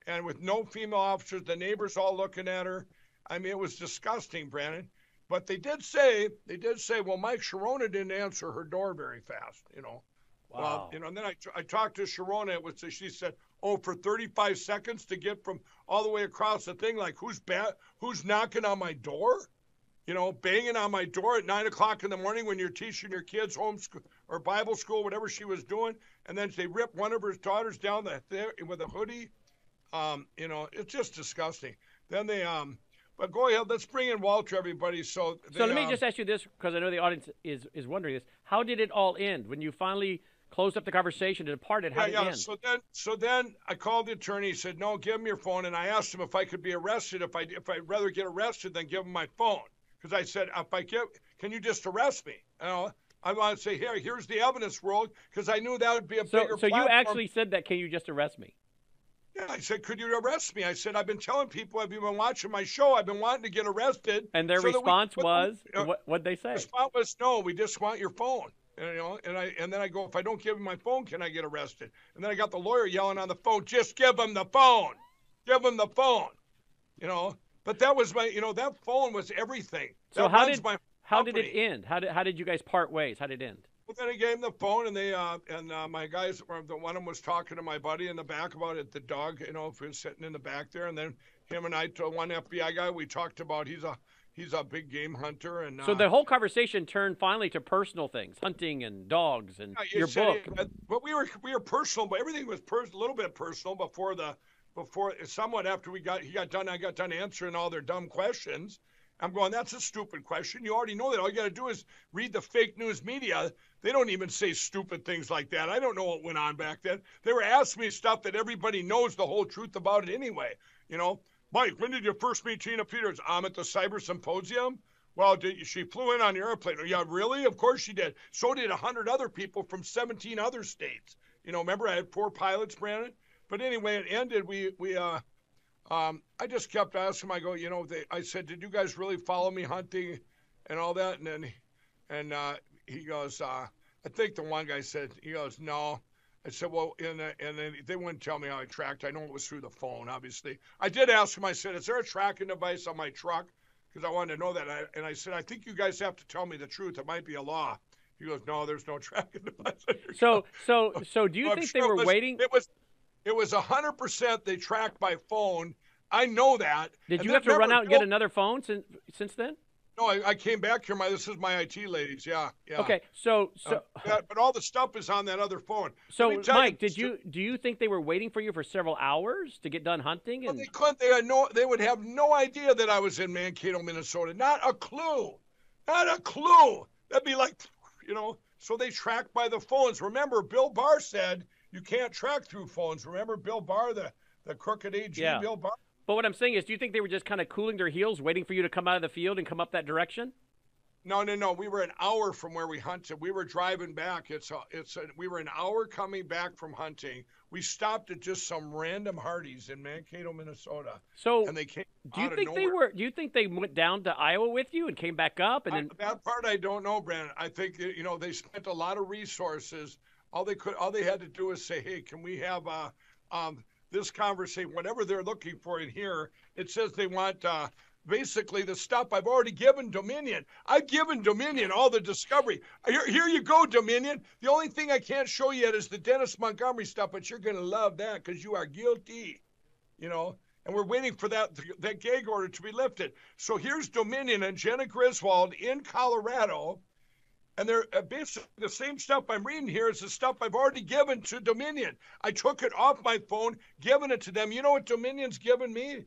and with no female officers, the neighbors all looking at her. I mean, it was disgusting, Brandon. But they did say, they did say, well, Mike Sharona didn't answer her door very fast, you know. Wow. Well, you know, and then I, I talked to Sharona. It was, she said, oh, for thirty-five seconds to get from all the way across the thing, like who's ba- who's knocking on my door? You know, banging on my door at nine o'clock in the morning when you're teaching your kids homeschool or Bible school, whatever she was doing. And then they ripped one of her daughters down the th- with a hoodie. Um, you know, it's just disgusting. Then they, um, but go ahead, let's bring in Walter, everybody. So, they, so let me um, just ask you this, because I know the audience is, is wondering this. How did it all end? When you finally closed up the conversation and departed, how yeah, did yeah. it end? So then, so then I called the attorney. He said, no, give him your phone. And I asked him if I could be arrested. If I, if I'd rather get arrested than give him my phone. Because I said, if I get, can you just arrest me? You know, I want to say, here, here's the evidence world, because I knew that would be a so, bigger So platform. you actually said that, can you just arrest me? Yeah, I said, could you arrest me? I said, I've been telling people, if you've been watching my show, I've been wanting to get arrested. And their so response we, was, uh, what, what'd they say? The response was, no, we just want your phone. And, you know, and I and then I go, if I don't give him my phone, can I get arrested? And then I got the lawyer yelling on the phone, just give him the phone. Give him the phone. You know, but that was my, you know, that phone was everything. So that how runs did my how did company. it end? How did how did you guys part ways? How did it end? Well, then I gave him the phone, and they uh, and uh, my guys, or the one of them was talking to my buddy in the back about it. The dog, you know, if he was sitting in the back there, and then him and I, to one F B I guy, we talked about he's a he's a big game hunter, and So uh, the whole conversation turned finally to personal things, hunting and dogs and yeah, you your said book. it, but we were we were personal, but everything was pers- a little bit personal before the before somewhat after we got he got done. I got done answering all their dumb questions. I'm going, that's a stupid question. You already know that. All you got to do is read the fake news media. They don't even say stupid things like that. I don't know what went on back then. They were asking me stuff that everybody knows the whole truth about it anyway. You know, Mike, when did you first meet Tina Peters? I'm at the Cyber Symposium. Well, did, she flew in on the airplane. Oh, yeah, really? Of course she did. So did one hundred other people from seventeen other states. You know, remember I had four pilots, Brandon? But anyway, it ended. We, we, uh, Um, I just kept asking him, I go, you know, they, I said, did you guys really follow me hunting and all that? And then, and uh, he goes, uh, I think the one guy said, he goes, no. I said, well, and, uh, and then they wouldn't tell me how I tracked. I know it was through the phone, obviously. I did ask him, I said, is there a tracking device on my truck? Because I wanted to know that. And I, and I said, I think you guys have to tell me the truth. It might be a law. He goes, no, there's no tracking device on your So, truck. so, so, do you Well, I'm think sure they it were was- waiting? It was, it was one hundred percent they tracked by phone. I know that. Did And you then have to run remember, out and get Bill- another phone since since then? No, I, I came back here. My this is my I T ladies. Yeah, yeah. Okay, so so Uh, that- but all the stuff is on that other phone. so Let me tell Mike, you, did you do you think they were waiting for you for several hours to get done hunting? Well, And they couldn't. They had no. They would have no idea that I was in Mankato, Minnesota. Not a clue. Not a clue. That'd be like, you know. So they track by the phones. Remember, Bill Barr said you can't track through phones. Remember, Bill Barr, the the crooked A G. Yeah. Bill Barr. But what I'm saying is, do you think they were just kind of cooling their heels, waiting for you to come out of the field and come up that direction? No, no, no. We were an hour from where we hunted. We were driving back. It's a, it's a, we were an hour coming back from hunting. We stopped at just some random Hardee's in Mankato, Minnesota. So, and they came do you out of think they nowhere. were? Do you think they went down to Iowa with you and came back up? And then I, that part I don't know, Brandon. I think you know they spent a lot of resources. All they could, all they had to do is say, "Hey, can we have uh, um, this conversation? Whatever they're looking for in here." It says they want uh, basically the stuff I've already given Dominion. I've given Dominion all the discovery. Here, here you go, Dominion. The only thing I can't show you yet is the Dennis Montgomery stuff, but you're going to love that because you are guilty, you know. And we're waiting for that that gag order to be lifted. So here's Dominion and Jenna Griswold in Colorado, and they're uh, basically the same stuff I'm reading here is the stuff I've already given to Dominion. I took it off my phone, given it to them. You know what Dominion's given me?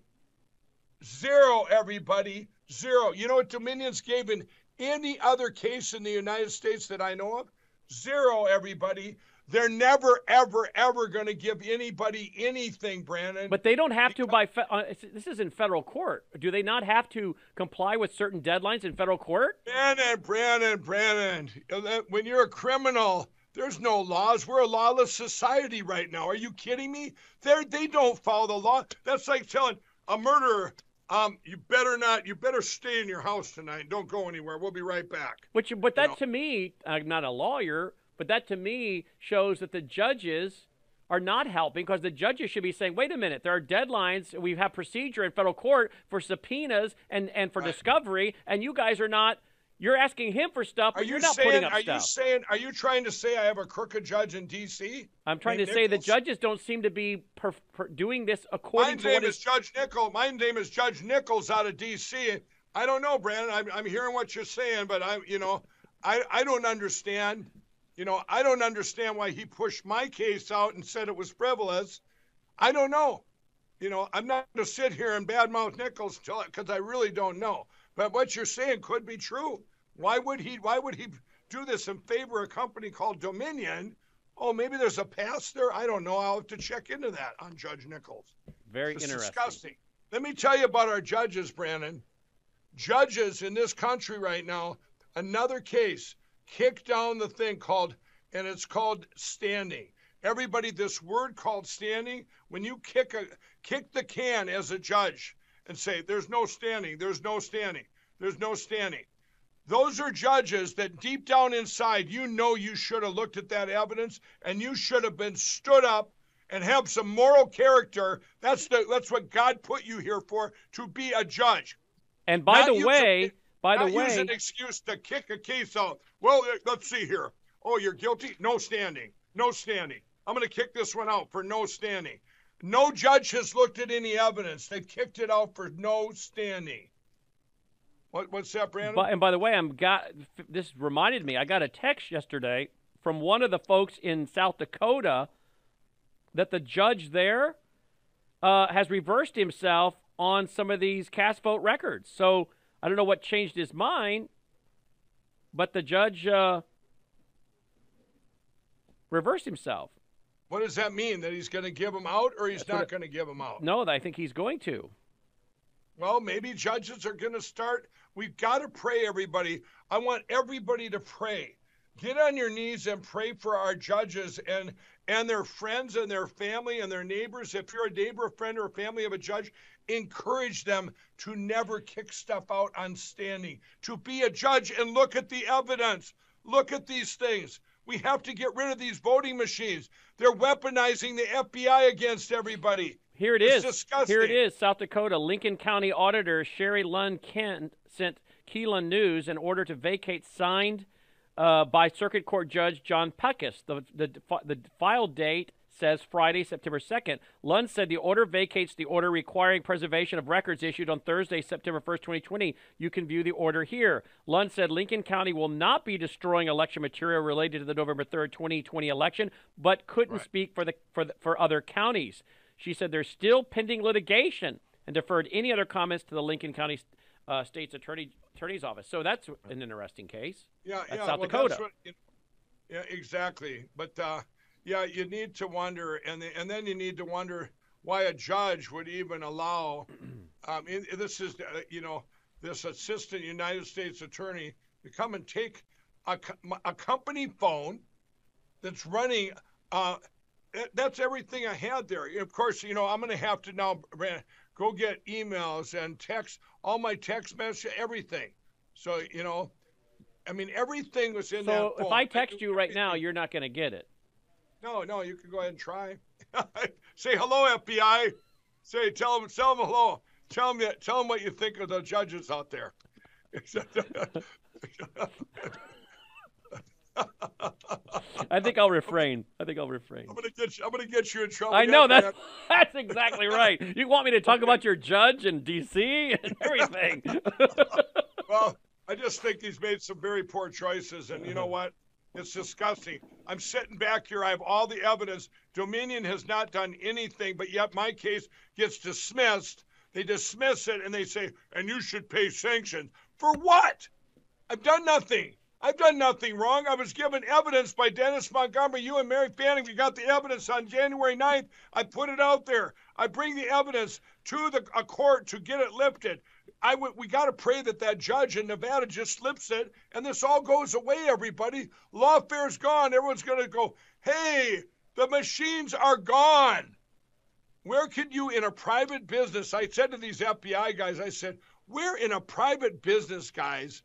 Zero, everybody. Zero. You know what Dominion's gave in any other case in the United States that I know of? Zero, everybody. They're never, ever, ever going to give anybody anything, Brandon. But they don't have to by fe- uh, this is in federal court. Do they not have to comply with certain deadlines in federal court? Brandon, Brandon, Brandon. When you're a criminal, there's no laws. We're a lawless society right now. Are you kidding me? They they don't follow the law. That's like telling a murderer, um, you better not. You better stay in your house tonight. Don't go anywhere. We'll be right back. Which, but that know. to me, I'm not a lawyer, but that to me shows that the judges are not helping, because the judges should be saying, wait a minute, there are deadlines. We have procedure in federal court for subpoenas and, and for right. discovery, and you guys are not – you're asking him for stuff, but are you're you not saying, putting up are stuff. You saying, are you trying to say I have a crooked judge in D C? I'm trying to Nichols? say the judges don't seem to be per, per doing this according My to name what is Judge Nichols. My name is Judge Nichols out of D C. I don't know, Brandon. I'm, I'm hearing what you're saying, but I'm, you know, I, I don't understand. You know, I don't understand why he pushed my case out and said it was frivolous. I don't know. You know, I'm not going to sit here and badmouth Nichols because I really don't know. But what you're saying could be true. Why would he? Why would he do this in favor of a company called Dominion? Oh, maybe there's a past there. I don't know. I'll have to check into that on Judge Nichols. Very it's interesting. Disgusting. Let me tell you about our judges, Brandon. Judges in this country right now, another case, kicked down the thing called, and it's called standing. Everybody, this word called standing, when you kick a kick the can as a judge and say, there's no standing, there's no standing, there's no standing. Those are judges that deep down inside, you know you should have looked at that evidence and you should have been stood up and have some moral character. That's the that's what God put you here for, to be a judge. And by Not the way, a, by the not way, use an excuse to kick a case out. Well, let's see here. Oh, you're guilty? No standing. No standing. I'm going to kick this one out for no standing. No judge has looked at any evidence. They've kicked it out for no standing. What, what's that, Brandon? But, and by the way, I'm got this reminded me. I got a text yesterday from one of the folks in South Dakota that the judge there uh, has reversed himself on some of these cast vote records. So I don't know what changed his mind, but the judge uh, reversed himself. What does that mean? That he's going to give them out, or he's That's not what- going to give them out? No, I think he's going to. Well, maybe judges are going to start. We've got to pray, everybody. I want everybody to pray. Get on your knees and pray for our judges and and their friends and their family and their neighbors. If you're a neighbor, a friend, or a family of a judge, encourage them to never kick stuff out on standing, to be a judge and look at the evidence. Look at these things. We have to get rid of these voting machines. They're weaponizing the F B I against everybody. Here it It's is. disgusting. Here it is. South Dakota Lincoln County Auditor Sherry Lund Kent sent Keelan News an order to vacate signed uh, by Circuit Court Judge John Peckus. The, the, the file date says Friday, September second. Lund said the order vacates the order requiring preservation of records issued on Thursday, September first, twenty twenty. You can view the order here. Lund said Lincoln County will not be destroying election material related to the November third, twenty twenty election, but couldn't Right. speak for the for the, for other counties. She said there's still pending litigation and deferred any other comments to the Lincoln County uh, State's Attorney Attorney's Office. So that's an interesting case. Yeah, That's yeah, South well, Dakota. That's what, yeah, exactly. But uh, yeah, you need to wonder, and the, and then you need to wonder why a judge would even allow. Um, in, this is, uh, you know, this assistant United States attorney to come and take a, co- a company phone that's running. Uh, that's everything I had there. Of course, you know, I'm going to have to now go get emails and text, all my text messages, everything. So, you know, I mean, everything was in that So phone. if I text you right now, you're not going to get it. No, no, you can go ahead and try. Say hello, F B I. Say, tell them, tell them hello. Tell them, tell them what you think of the judges out there. I think I'll refrain. I think I'll refrain. I'm gonna get you. I'm gonna get you in trouble. I know again, that's man. that's exactly right. You want me to talk about your judge in D C and everything? Well, I just think he's made some very poor choices, and you know what? It's disgusting. I'm sitting back here. I have all the evidence. Dominion has not done anything, but yet my case gets dismissed. They dismiss it, and they say, and you should pay sanctions. For what? I've done nothing. I've done nothing wrong. I was given evidence by Dennis Montgomery. You and Mary Fanning, we got the evidence on January ninth. I put it out there. I bring the evidence to the a court to get it lifted. I w- we got to pray that that judge in Nevada just lifts it, and this all goes away, everybody. Lawfare's gone. Everyone's going to go, hey, the machines are gone. Where could you, in a private business, I said to these F B I guys, I said, where in a private business, guys,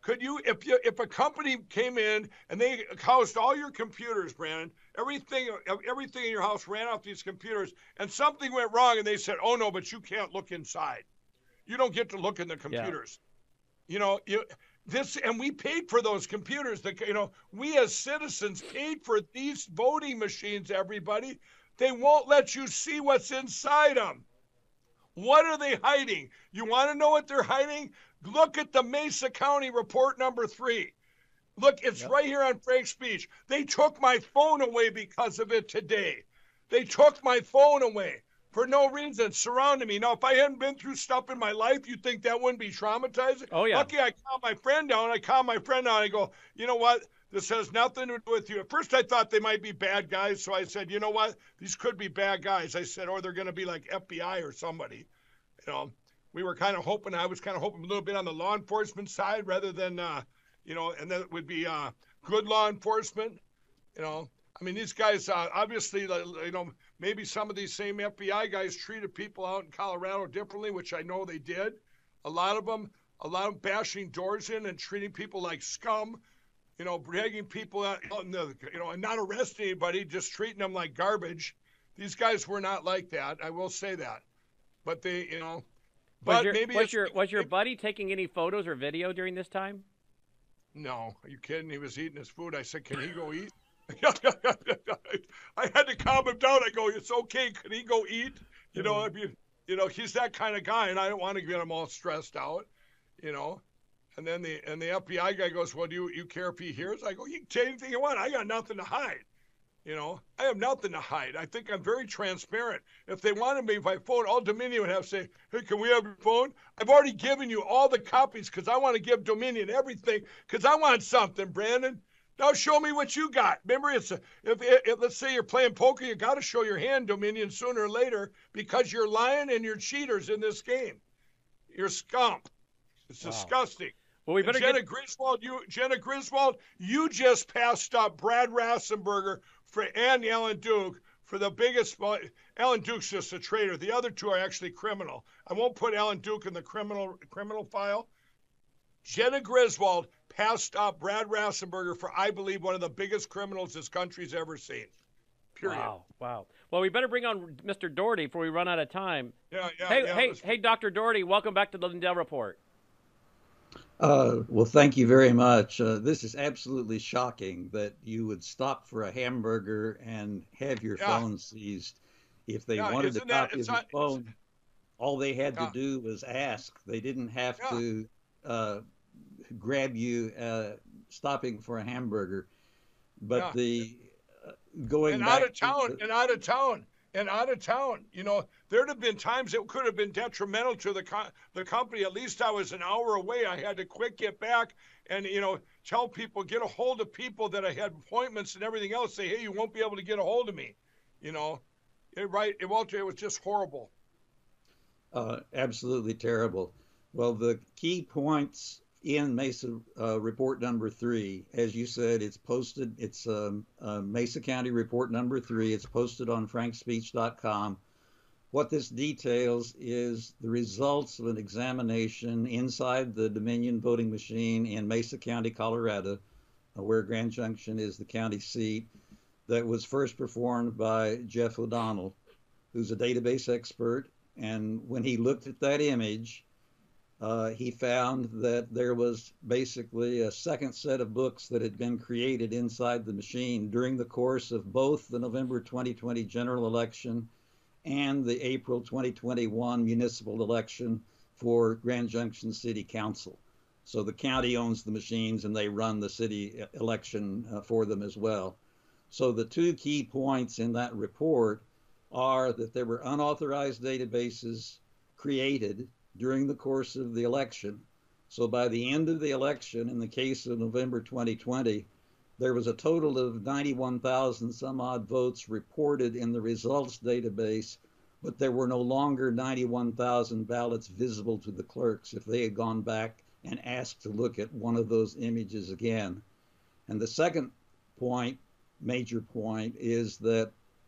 Could you, if you, if a company came in and they housed all your computers, Brandon, everything, everything in your house ran off these computers, and something went wrong, and they said, "Oh no, but you can't look inside. You don't get to look in the computers." Yeah. You know, you this, and we paid for those computers. That you know, we as citizens paid for these voting machines. Everybody, they won't let you see what's inside them. What are they hiding? You want to know what they're hiding? Look at the Mesa County report number three. Look, it's yep. right here on Frank's Speech. They took my phone away because of it today. They took my phone away for no reason, surrounding me. Now, if I hadn't been through stuff in my life, you'd think that wouldn't be traumatizing? Oh, yeah. Lucky I calmed my friend down. I calmed my friend down. I go, you know what? This has nothing to do with you. At first, I thought they might be bad guys, so I said, you know what? These could be bad guys. I said, or they're going to be like F B I or somebody. You know, we were kind of hoping, I was kind of hoping a little bit on the law enforcement side rather than, uh, you know, and that would be uh, good law enforcement. You know, I mean, these guys, uh, obviously, you know, maybe some of these same F B I guys treated people out in Colorado differently, which I know they did. A lot of them, a lot of them bashing doors in and treating people like scum. You know, dragging people out, in the, you know, and not arresting anybody, just treating them like garbage. These guys were not like that. I will say that. But they, you know, but was your, maybe was your was your buddy taking any photos or video during this time? No, are you kidding? He was eating his food. I said, "Can he go eat?" I had to calm him down. I go, "It's okay. Can he go eat?" You know, I mean, you know, he's that kind of guy, and I don't want to get him all stressed out. You know. And then the and the F B I guy goes, "Well, do you, you care if he hears?" I go, "You can say anything you want. I got nothing to hide. You know, I have nothing to hide. I think I'm very transparent. If they wanted me by phone, all Dominion would have to say, 'Hey, can we have your phone?' I've already given you all the copies because I want to give Dominion everything because I want something, Brandon. Now show me what you got. Remember, it's a, if, if let's say you're playing poker, you got to show your hand, Dominion, sooner or later because you're lying and you're cheaters in this game. You're scum. It's wow. disgusting." Well, we better Jenna get... Griswold, you Jenna Griswold, you just passed up Brad Rassenberger for and Alan Duke for the biggest. Well, Alan Duke's just a traitor. The other two are actually criminal. I won't put Alan Duke in the criminal criminal file. Jenna Griswold passed up Brad Rassenberger for, I believe, one of the biggest criminals this country's ever seen. Period. Wow, wow. Well, we better bring on Mister Doherty before we run out of time. Yeah, yeah. Hey, yeah, hey, was... hey, Doctor Doherty, welcome back to the Lindell Report. Uh, well, thank you very much. Uh, this is absolutely shocking that you would stop for a hamburger and have your yeah. phone seized. If they yeah, wanted a copy of your phone, all they had yeah. to do was ask. They didn't have yeah. to uh, grab you uh, stopping for a hamburger. But yeah. the uh, going and back out of town to the, and out of town. And out of town, you know, there'd have been times it could have been detrimental to the co- the company. At least I was an hour away. I had to quick get back and, you know, tell people, get a hold of people that I had appointments and everything else. Say, hey, you won't be able to get a hold of me. You know, it, right? It, Walter, it was just horrible. Uh, absolutely terrible. Well, the key points in Mesa uh, report number three, as you said, it's posted. It's um, uh, Mesa County report number three. It's posted on frank speech dot com. What this details is the results of an examination inside the Dominion voting machine in Mesa County, Colorado, uh, where Grand Junction is the county seat, that was first performed by Jeff O'Donnell, who's a database expert. And when he looked at that image, Uh, he found that there was basically a second set of books that had been created inside the machine during the course of both the November twenty twenty general election and the April twenty twenty-one municipal election for Grand Junction City Council. So the county owns the machines and they run the city election uh, for them as well. So the two key points in that report are that there were unauthorized databases created during the course of the election. So by the end of the election, in the case of November twenty twenty, there was a total of ninety-one thousand some odd votes reported in the results database, but there were no longer ninety-one thousand ballots visible to the clerks if they had gone back and asked to look at one of those images again. And the second point, major point, is that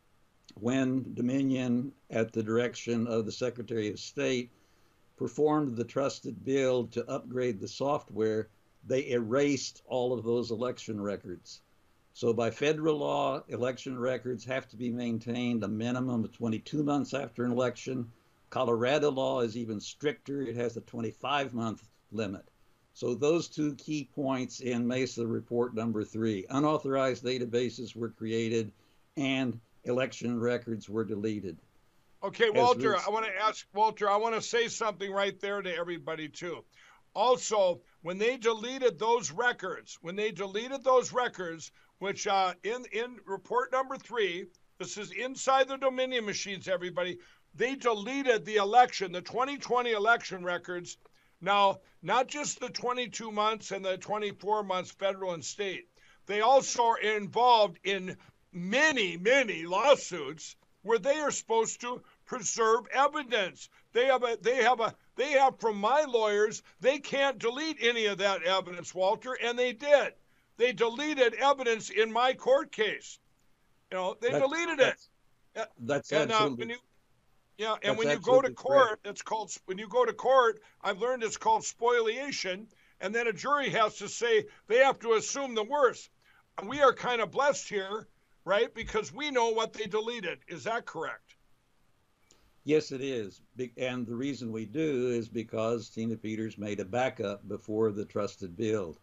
when Dominion, at the direction of the Secretary of State, performed the trusted build to upgrade the software, they erased all of those election records. So by federal law, election records have to be maintained a minimum of twenty-two months after an election. Colorado law is even stricter. It has a twenty-five month limit. So those two key points in Mesa report number three, unauthorized databases were created and election records were deleted. Okay, Walter, I want to ask, Walter, I want to say something right there to everybody too. Also, when they deleted those records, when they deleted those records, which uh, in, in report number three, this is inside the Dominion machines, everybody, they deleted the election, the twenty twenty election records. Now, not just the twenty-two months and the twenty-four months federal and state. They also are involved in many, many lawsuits where they are supposed to preserve evidence. They have a, they have a, they have from my lawyers, they can't delete any of that evidence, Walter, and they did. They deleted evidence in my court case. You know, they that's, deleted that's, it. That's and, absolutely. Uh, when you, yeah, and that's when you go to court, correct. it's called, when you go to court, I've learned it's called spoliation, and then a jury has to say they have to assume the worst. And we are kind of blessed here, right? Because we know what they deleted. Is that correct? Yes, it is. And the reason we do is because Tina Peters made a backup before the trusted build.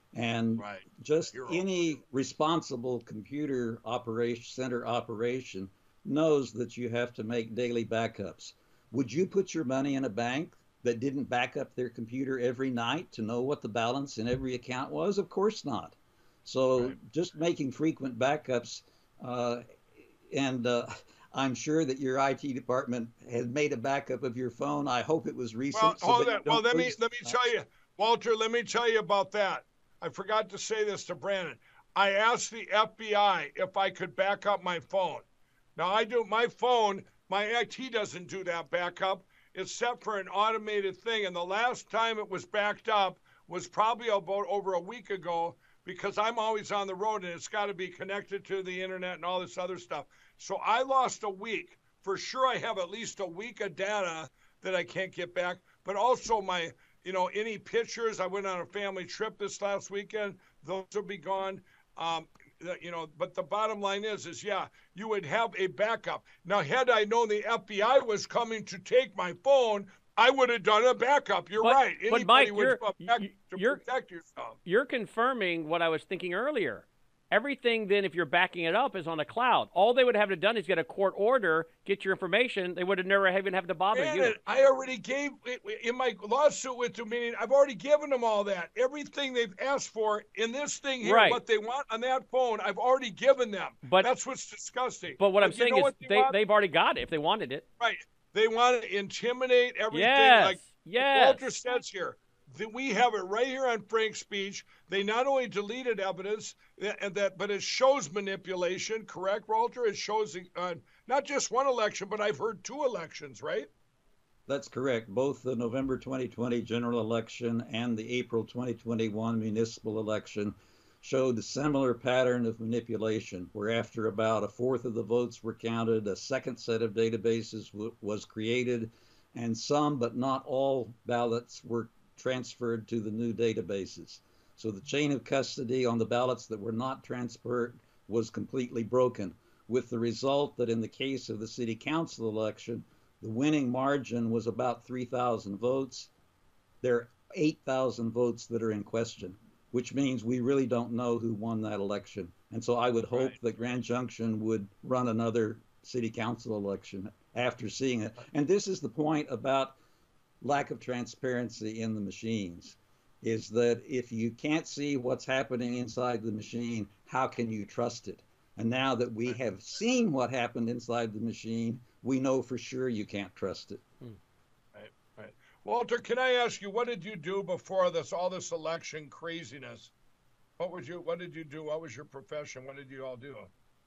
And right. just You're any right. responsible computer operation center operation knows that you have to make daily backups. Would you put your money in a bank that didn't back up their computer every night to know what the balance in every account was? Of course not. So right. just making frequent backups, uh, and uh, I'm sure that your I T department has made a backup of your phone. I hope it was recent. Well, so hold on. Well, let me lose... let me tell you, Walter. Let me tell you about that. I forgot to say this to Brandon. I asked the F B I if I could back up my phone. Now I do my phone. My I T doesn't do that backup. It's set for an automated thing, and the last time it was backed up was probably about over a week ago, because I'm always on the road and it's got to be connected to the internet and all this other stuff. So I lost a week. For sure, I have at least a week of data that I can't get back, but also my, you know, any pictures. I went on a family trip this last weekend. Those will be gone. Um, you know, but the bottom line is, is yeah, you would have a backup. Now, had I known the F B I was coming to take my phone, I would have done a backup. You're but, right. Anybody but Mike, would you're, do a backup to you're, protect yourself. You're confirming what I was thinking earlier. Everything then, if you're backing it up, is on a cloud. All they would have to done is get a court order, get your information. They would have never even have to bother Man, you. I already gave, in my lawsuit with Dominion, I've already given them all that. Everything they've asked for in this thing here, right. what they want on that phone, I've already given them. But, that's what's disgusting. But what but I'm saying is they they, they've already got it if they wanted it. Right. They want to intimidate everything. Yes. Like yes. Walter says here. That we have it right here on Frank Speech. They not only deleted evidence, and that, but it shows manipulation. Correct, Walter? It shows uh, not just one election, but I've heard two elections, right? That's correct. Both the November twenty twenty general election and the April twenty twenty-one municipal election showed a similar pattern of manipulation, where after about a fourth of the votes were counted, a second set of databases w- was created, and some, but not all, ballots were transferred to the new databases. So the chain of custody on the ballots that were not transferred was completely broken, with the result that in the case of the city council election, the winning margin was about three thousand votes. There are eight thousand votes that are in question, which means we really don't know who won that election. And so I would hope right. that Grand Junction would run another city council election after seeing it. And this is the point about lack of transparency in the machines, is that if you can't see what's happening inside the machine, how can you trust it? And now that we have seen what happened inside the machine, we know for sure you can't trust it. Right, right. Walter, can I ask you, what did you do before this, all this election craziness? What would you, what did you do? What was your profession? What did you all do?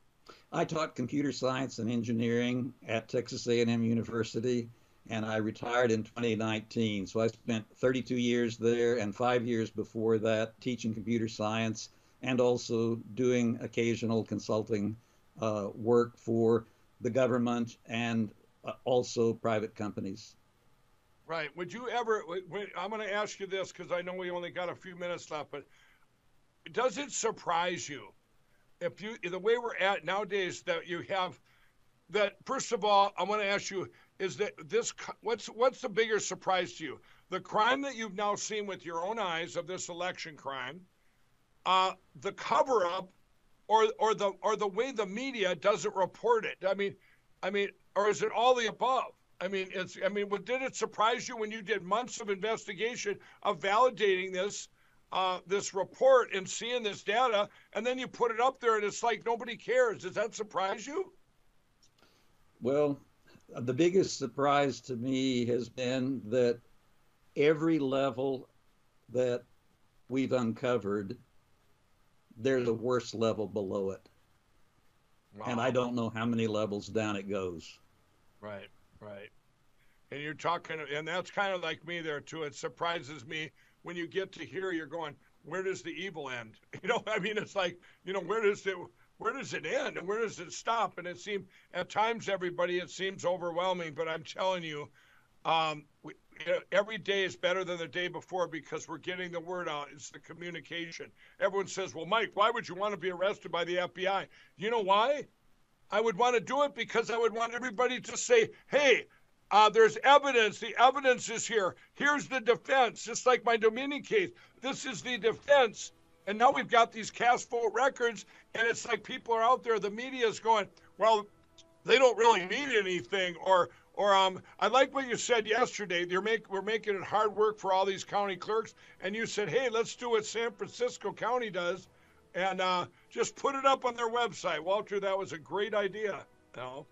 I taught computer science and engineering at Texas A and M University, and I retired in twenty nineteen. So I spent thirty-two years there, and five years before that teaching computer science and also doing occasional consulting uh, work for the government and uh, also private companies. Right. Would you ever? I'm going to ask you this because I know we only got a few minutes left, but does it surprise you if you the way we're at nowadays that you have that? First of all, I want to ask you: is that this? What's what's the bigger surprise to you? The crime that you've now seen with your own eyes of this election crime, uh, the cover up, or or the or the way the media doesn't report it. I mean, I mean, or is it all the above? I mean, it's. I mean, did it surprise you when you did months of investigation of validating this, uh, this report and seeing this data, and then you put it up there and it's like nobody cares? Does that surprise you? Well, the biggest surprise to me has been that every level that we've uncovered, there's a worse level below it, wow. And I don't know how many levels down it goes. Right. Right. And you're talking, and that's kind of like me there too. It surprises me when you get to here, you're going, where does the evil end? You know, I mean, it's like, you know, where does it, where does it end and where does it stop? And it seems at times, everybody, it seems overwhelming, but I'm telling you, um, we, every day is better than the day before because we're getting the word out. It's the communication. Everyone says, well, Mike, why would you want to be arrested by the F B I? You know why? I would want to do it because I would want everybody to say, hey, uh, there's evidence. The evidence is here. Here's the defense. Just like my Dominion case. This is the defense. And now we've got these cast vote records, and it's like people are out there. The media is going, well, they don't really mean anything. Or, or um, I like what you said yesterday. You're make, we're making it hard work for all these county clerks. And you said, hey, let's do what San Francisco County does. And uh, just put it up on their website. Walter, that was a great idea. You know?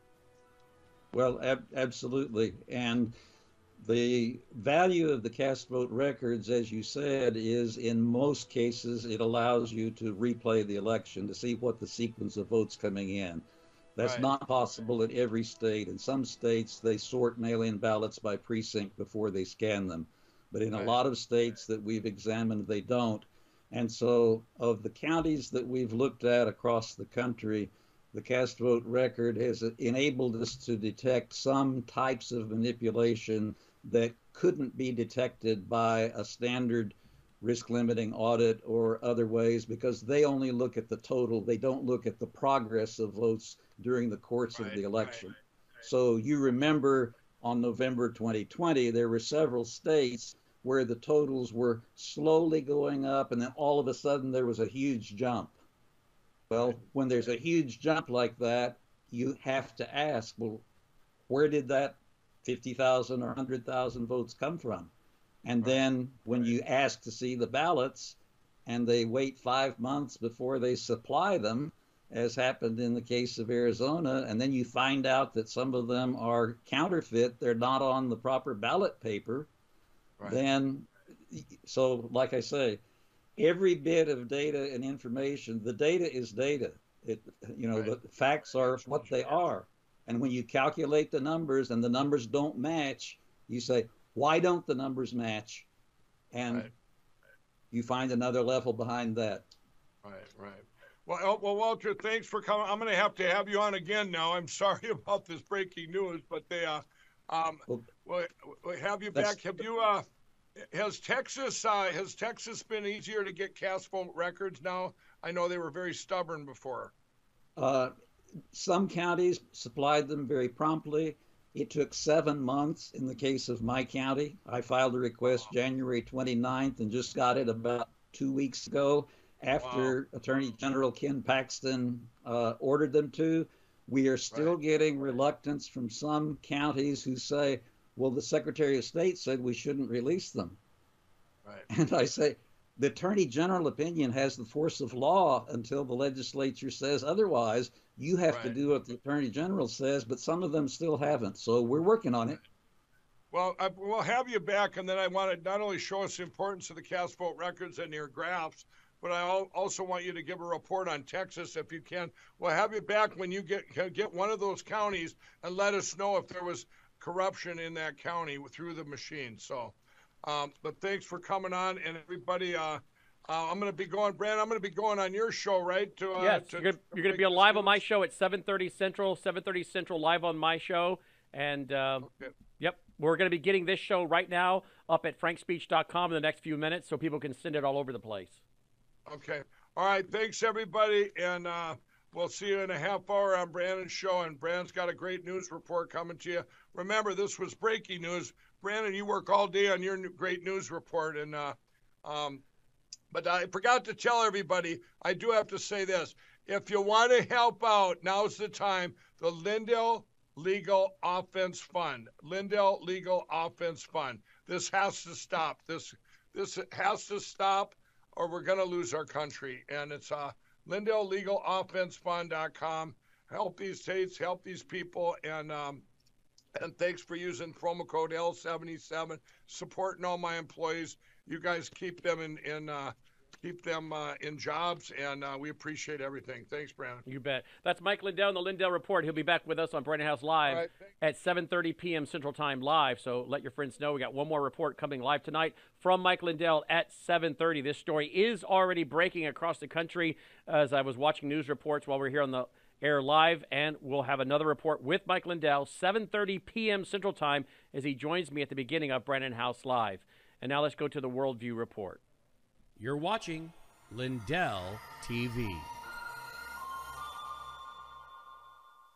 Well, ab- absolutely. And the value of the cast vote records, as you said, is in most cases, it allows you to replay the election to see what the sequence of votes coming in. That's right. Not possible in every state. In some states, they sort mail-in ballots by precinct before they scan them. But in right. a lot of states that we've examined, they don't. And so of the counties that we've looked at across the country, the cast vote record has enabled us to detect some types of manipulation that couldn't be detected by a standard risk limiting audit or other ways because they only look at the total. They don't look at the progress of votes during the course right, of the election. Right, right. So you remember on November twenty twenty, there were several states where the totals were slowly going up, and then all of a sudden there was a huge jump. Well, when there's a huge jump like that, you have to ask, well, where did that fifty thousand or one hundred thousand votes come from? And then when you ask to see the ballots, and they wait five months before they supply them, as happened in the case of Arizona, and then you find out that some of them are counterfeit, they're not on the proper ballot paper, right. Then, so like I say, every bit of data and information, the data is data. It, you know, right. The facts are what they are. And when you calculate the numbers and the numbers don't match, you say, why don't the numbers match? And right. you find another level behind that. Right, right. Well, well, Walter, thanks for coming. I'm going to have to have you on again now. I'm sorry about this breaking news, but they, uh, um, well, we'll, we'll have you back. Have you, uh, has Texas, uh, has Texas been easier to get cast vote records now? I know they were very stubborn before. Uh, some counties supplied them very promptly. It took seven months in the case of my county. I filed a request wow. January twenty-ninth and just got it about two weeks ago after wow. Attorney General Ken Paxton uh, ordered them to. We are still right. getting reluctance from some counties who say, well, the Secretary of State said we shouldn't release them. Right. And I say, the Attorney General opinion has the force of law until the legislature says otherwise. You have right. to do what the Attorney General says, but some of them still haven't. So we're working on it. Well, I, we'll have you back, and then I want to not only show us the importance of the cast vote records and your graphs, but I also want you to give a report on Texas if you can. We'll have you back when you get get one of those counties and let us know if there was corruption in that county through the machine. So, um, but thanks for coming on, and everybody. Uh, uh, I'm going to be going, Brad. I'm going to be going on your show, right? To, uh, yes, to, you're going to be live on my show at seven thirty Central, seven thirty Central, live on my show, and uh, okay. yep. We're going to be getting this show right now up at frank speech dot com in the next few minutes so people can send it all over the place. Okay. All right. Thanks, everybody. And uh, we'll see you in a half hour on Brandon's show. And Brandon's got a great news report coming to you. Remember, this was breaking news. Brandon, you work all day on your new, great news report. And uh, um, But I forgot to tell everybody, I do have to say this. If you want to help out, now's the time. The Lindell Legal Offense Fund. Lindell Legal Offense Fund. This has to stop. This this has to stop, or we're going to lose our country. And it's uh, Lindell Legal Offense Fund dot com. Help these states, help these people, and um, and thanks for using promo code L seventy-seven, supporting all my employees. You guys keep them in in uh, keep them uh, in jobs, and uh, we appreciate everything. Thanks, Brandon. You bet. That's Mike Lindell in the Lindell Report. He'll be back with us on Brandon House Live Right, at seven thirty p.m. Central Time live. So let your friends know we got one more report coming live tonight from Mike Lindell at seven thirty. This story is already breaking across the country as I was watching news reports while we're here on the air live, and we'll have another report with Mike Lindell, seven thirty p.m. Central Time, as he joins me at the beginning of Brandon House Live. And now let's go to the Worldview Report. You're watching Lindell T V.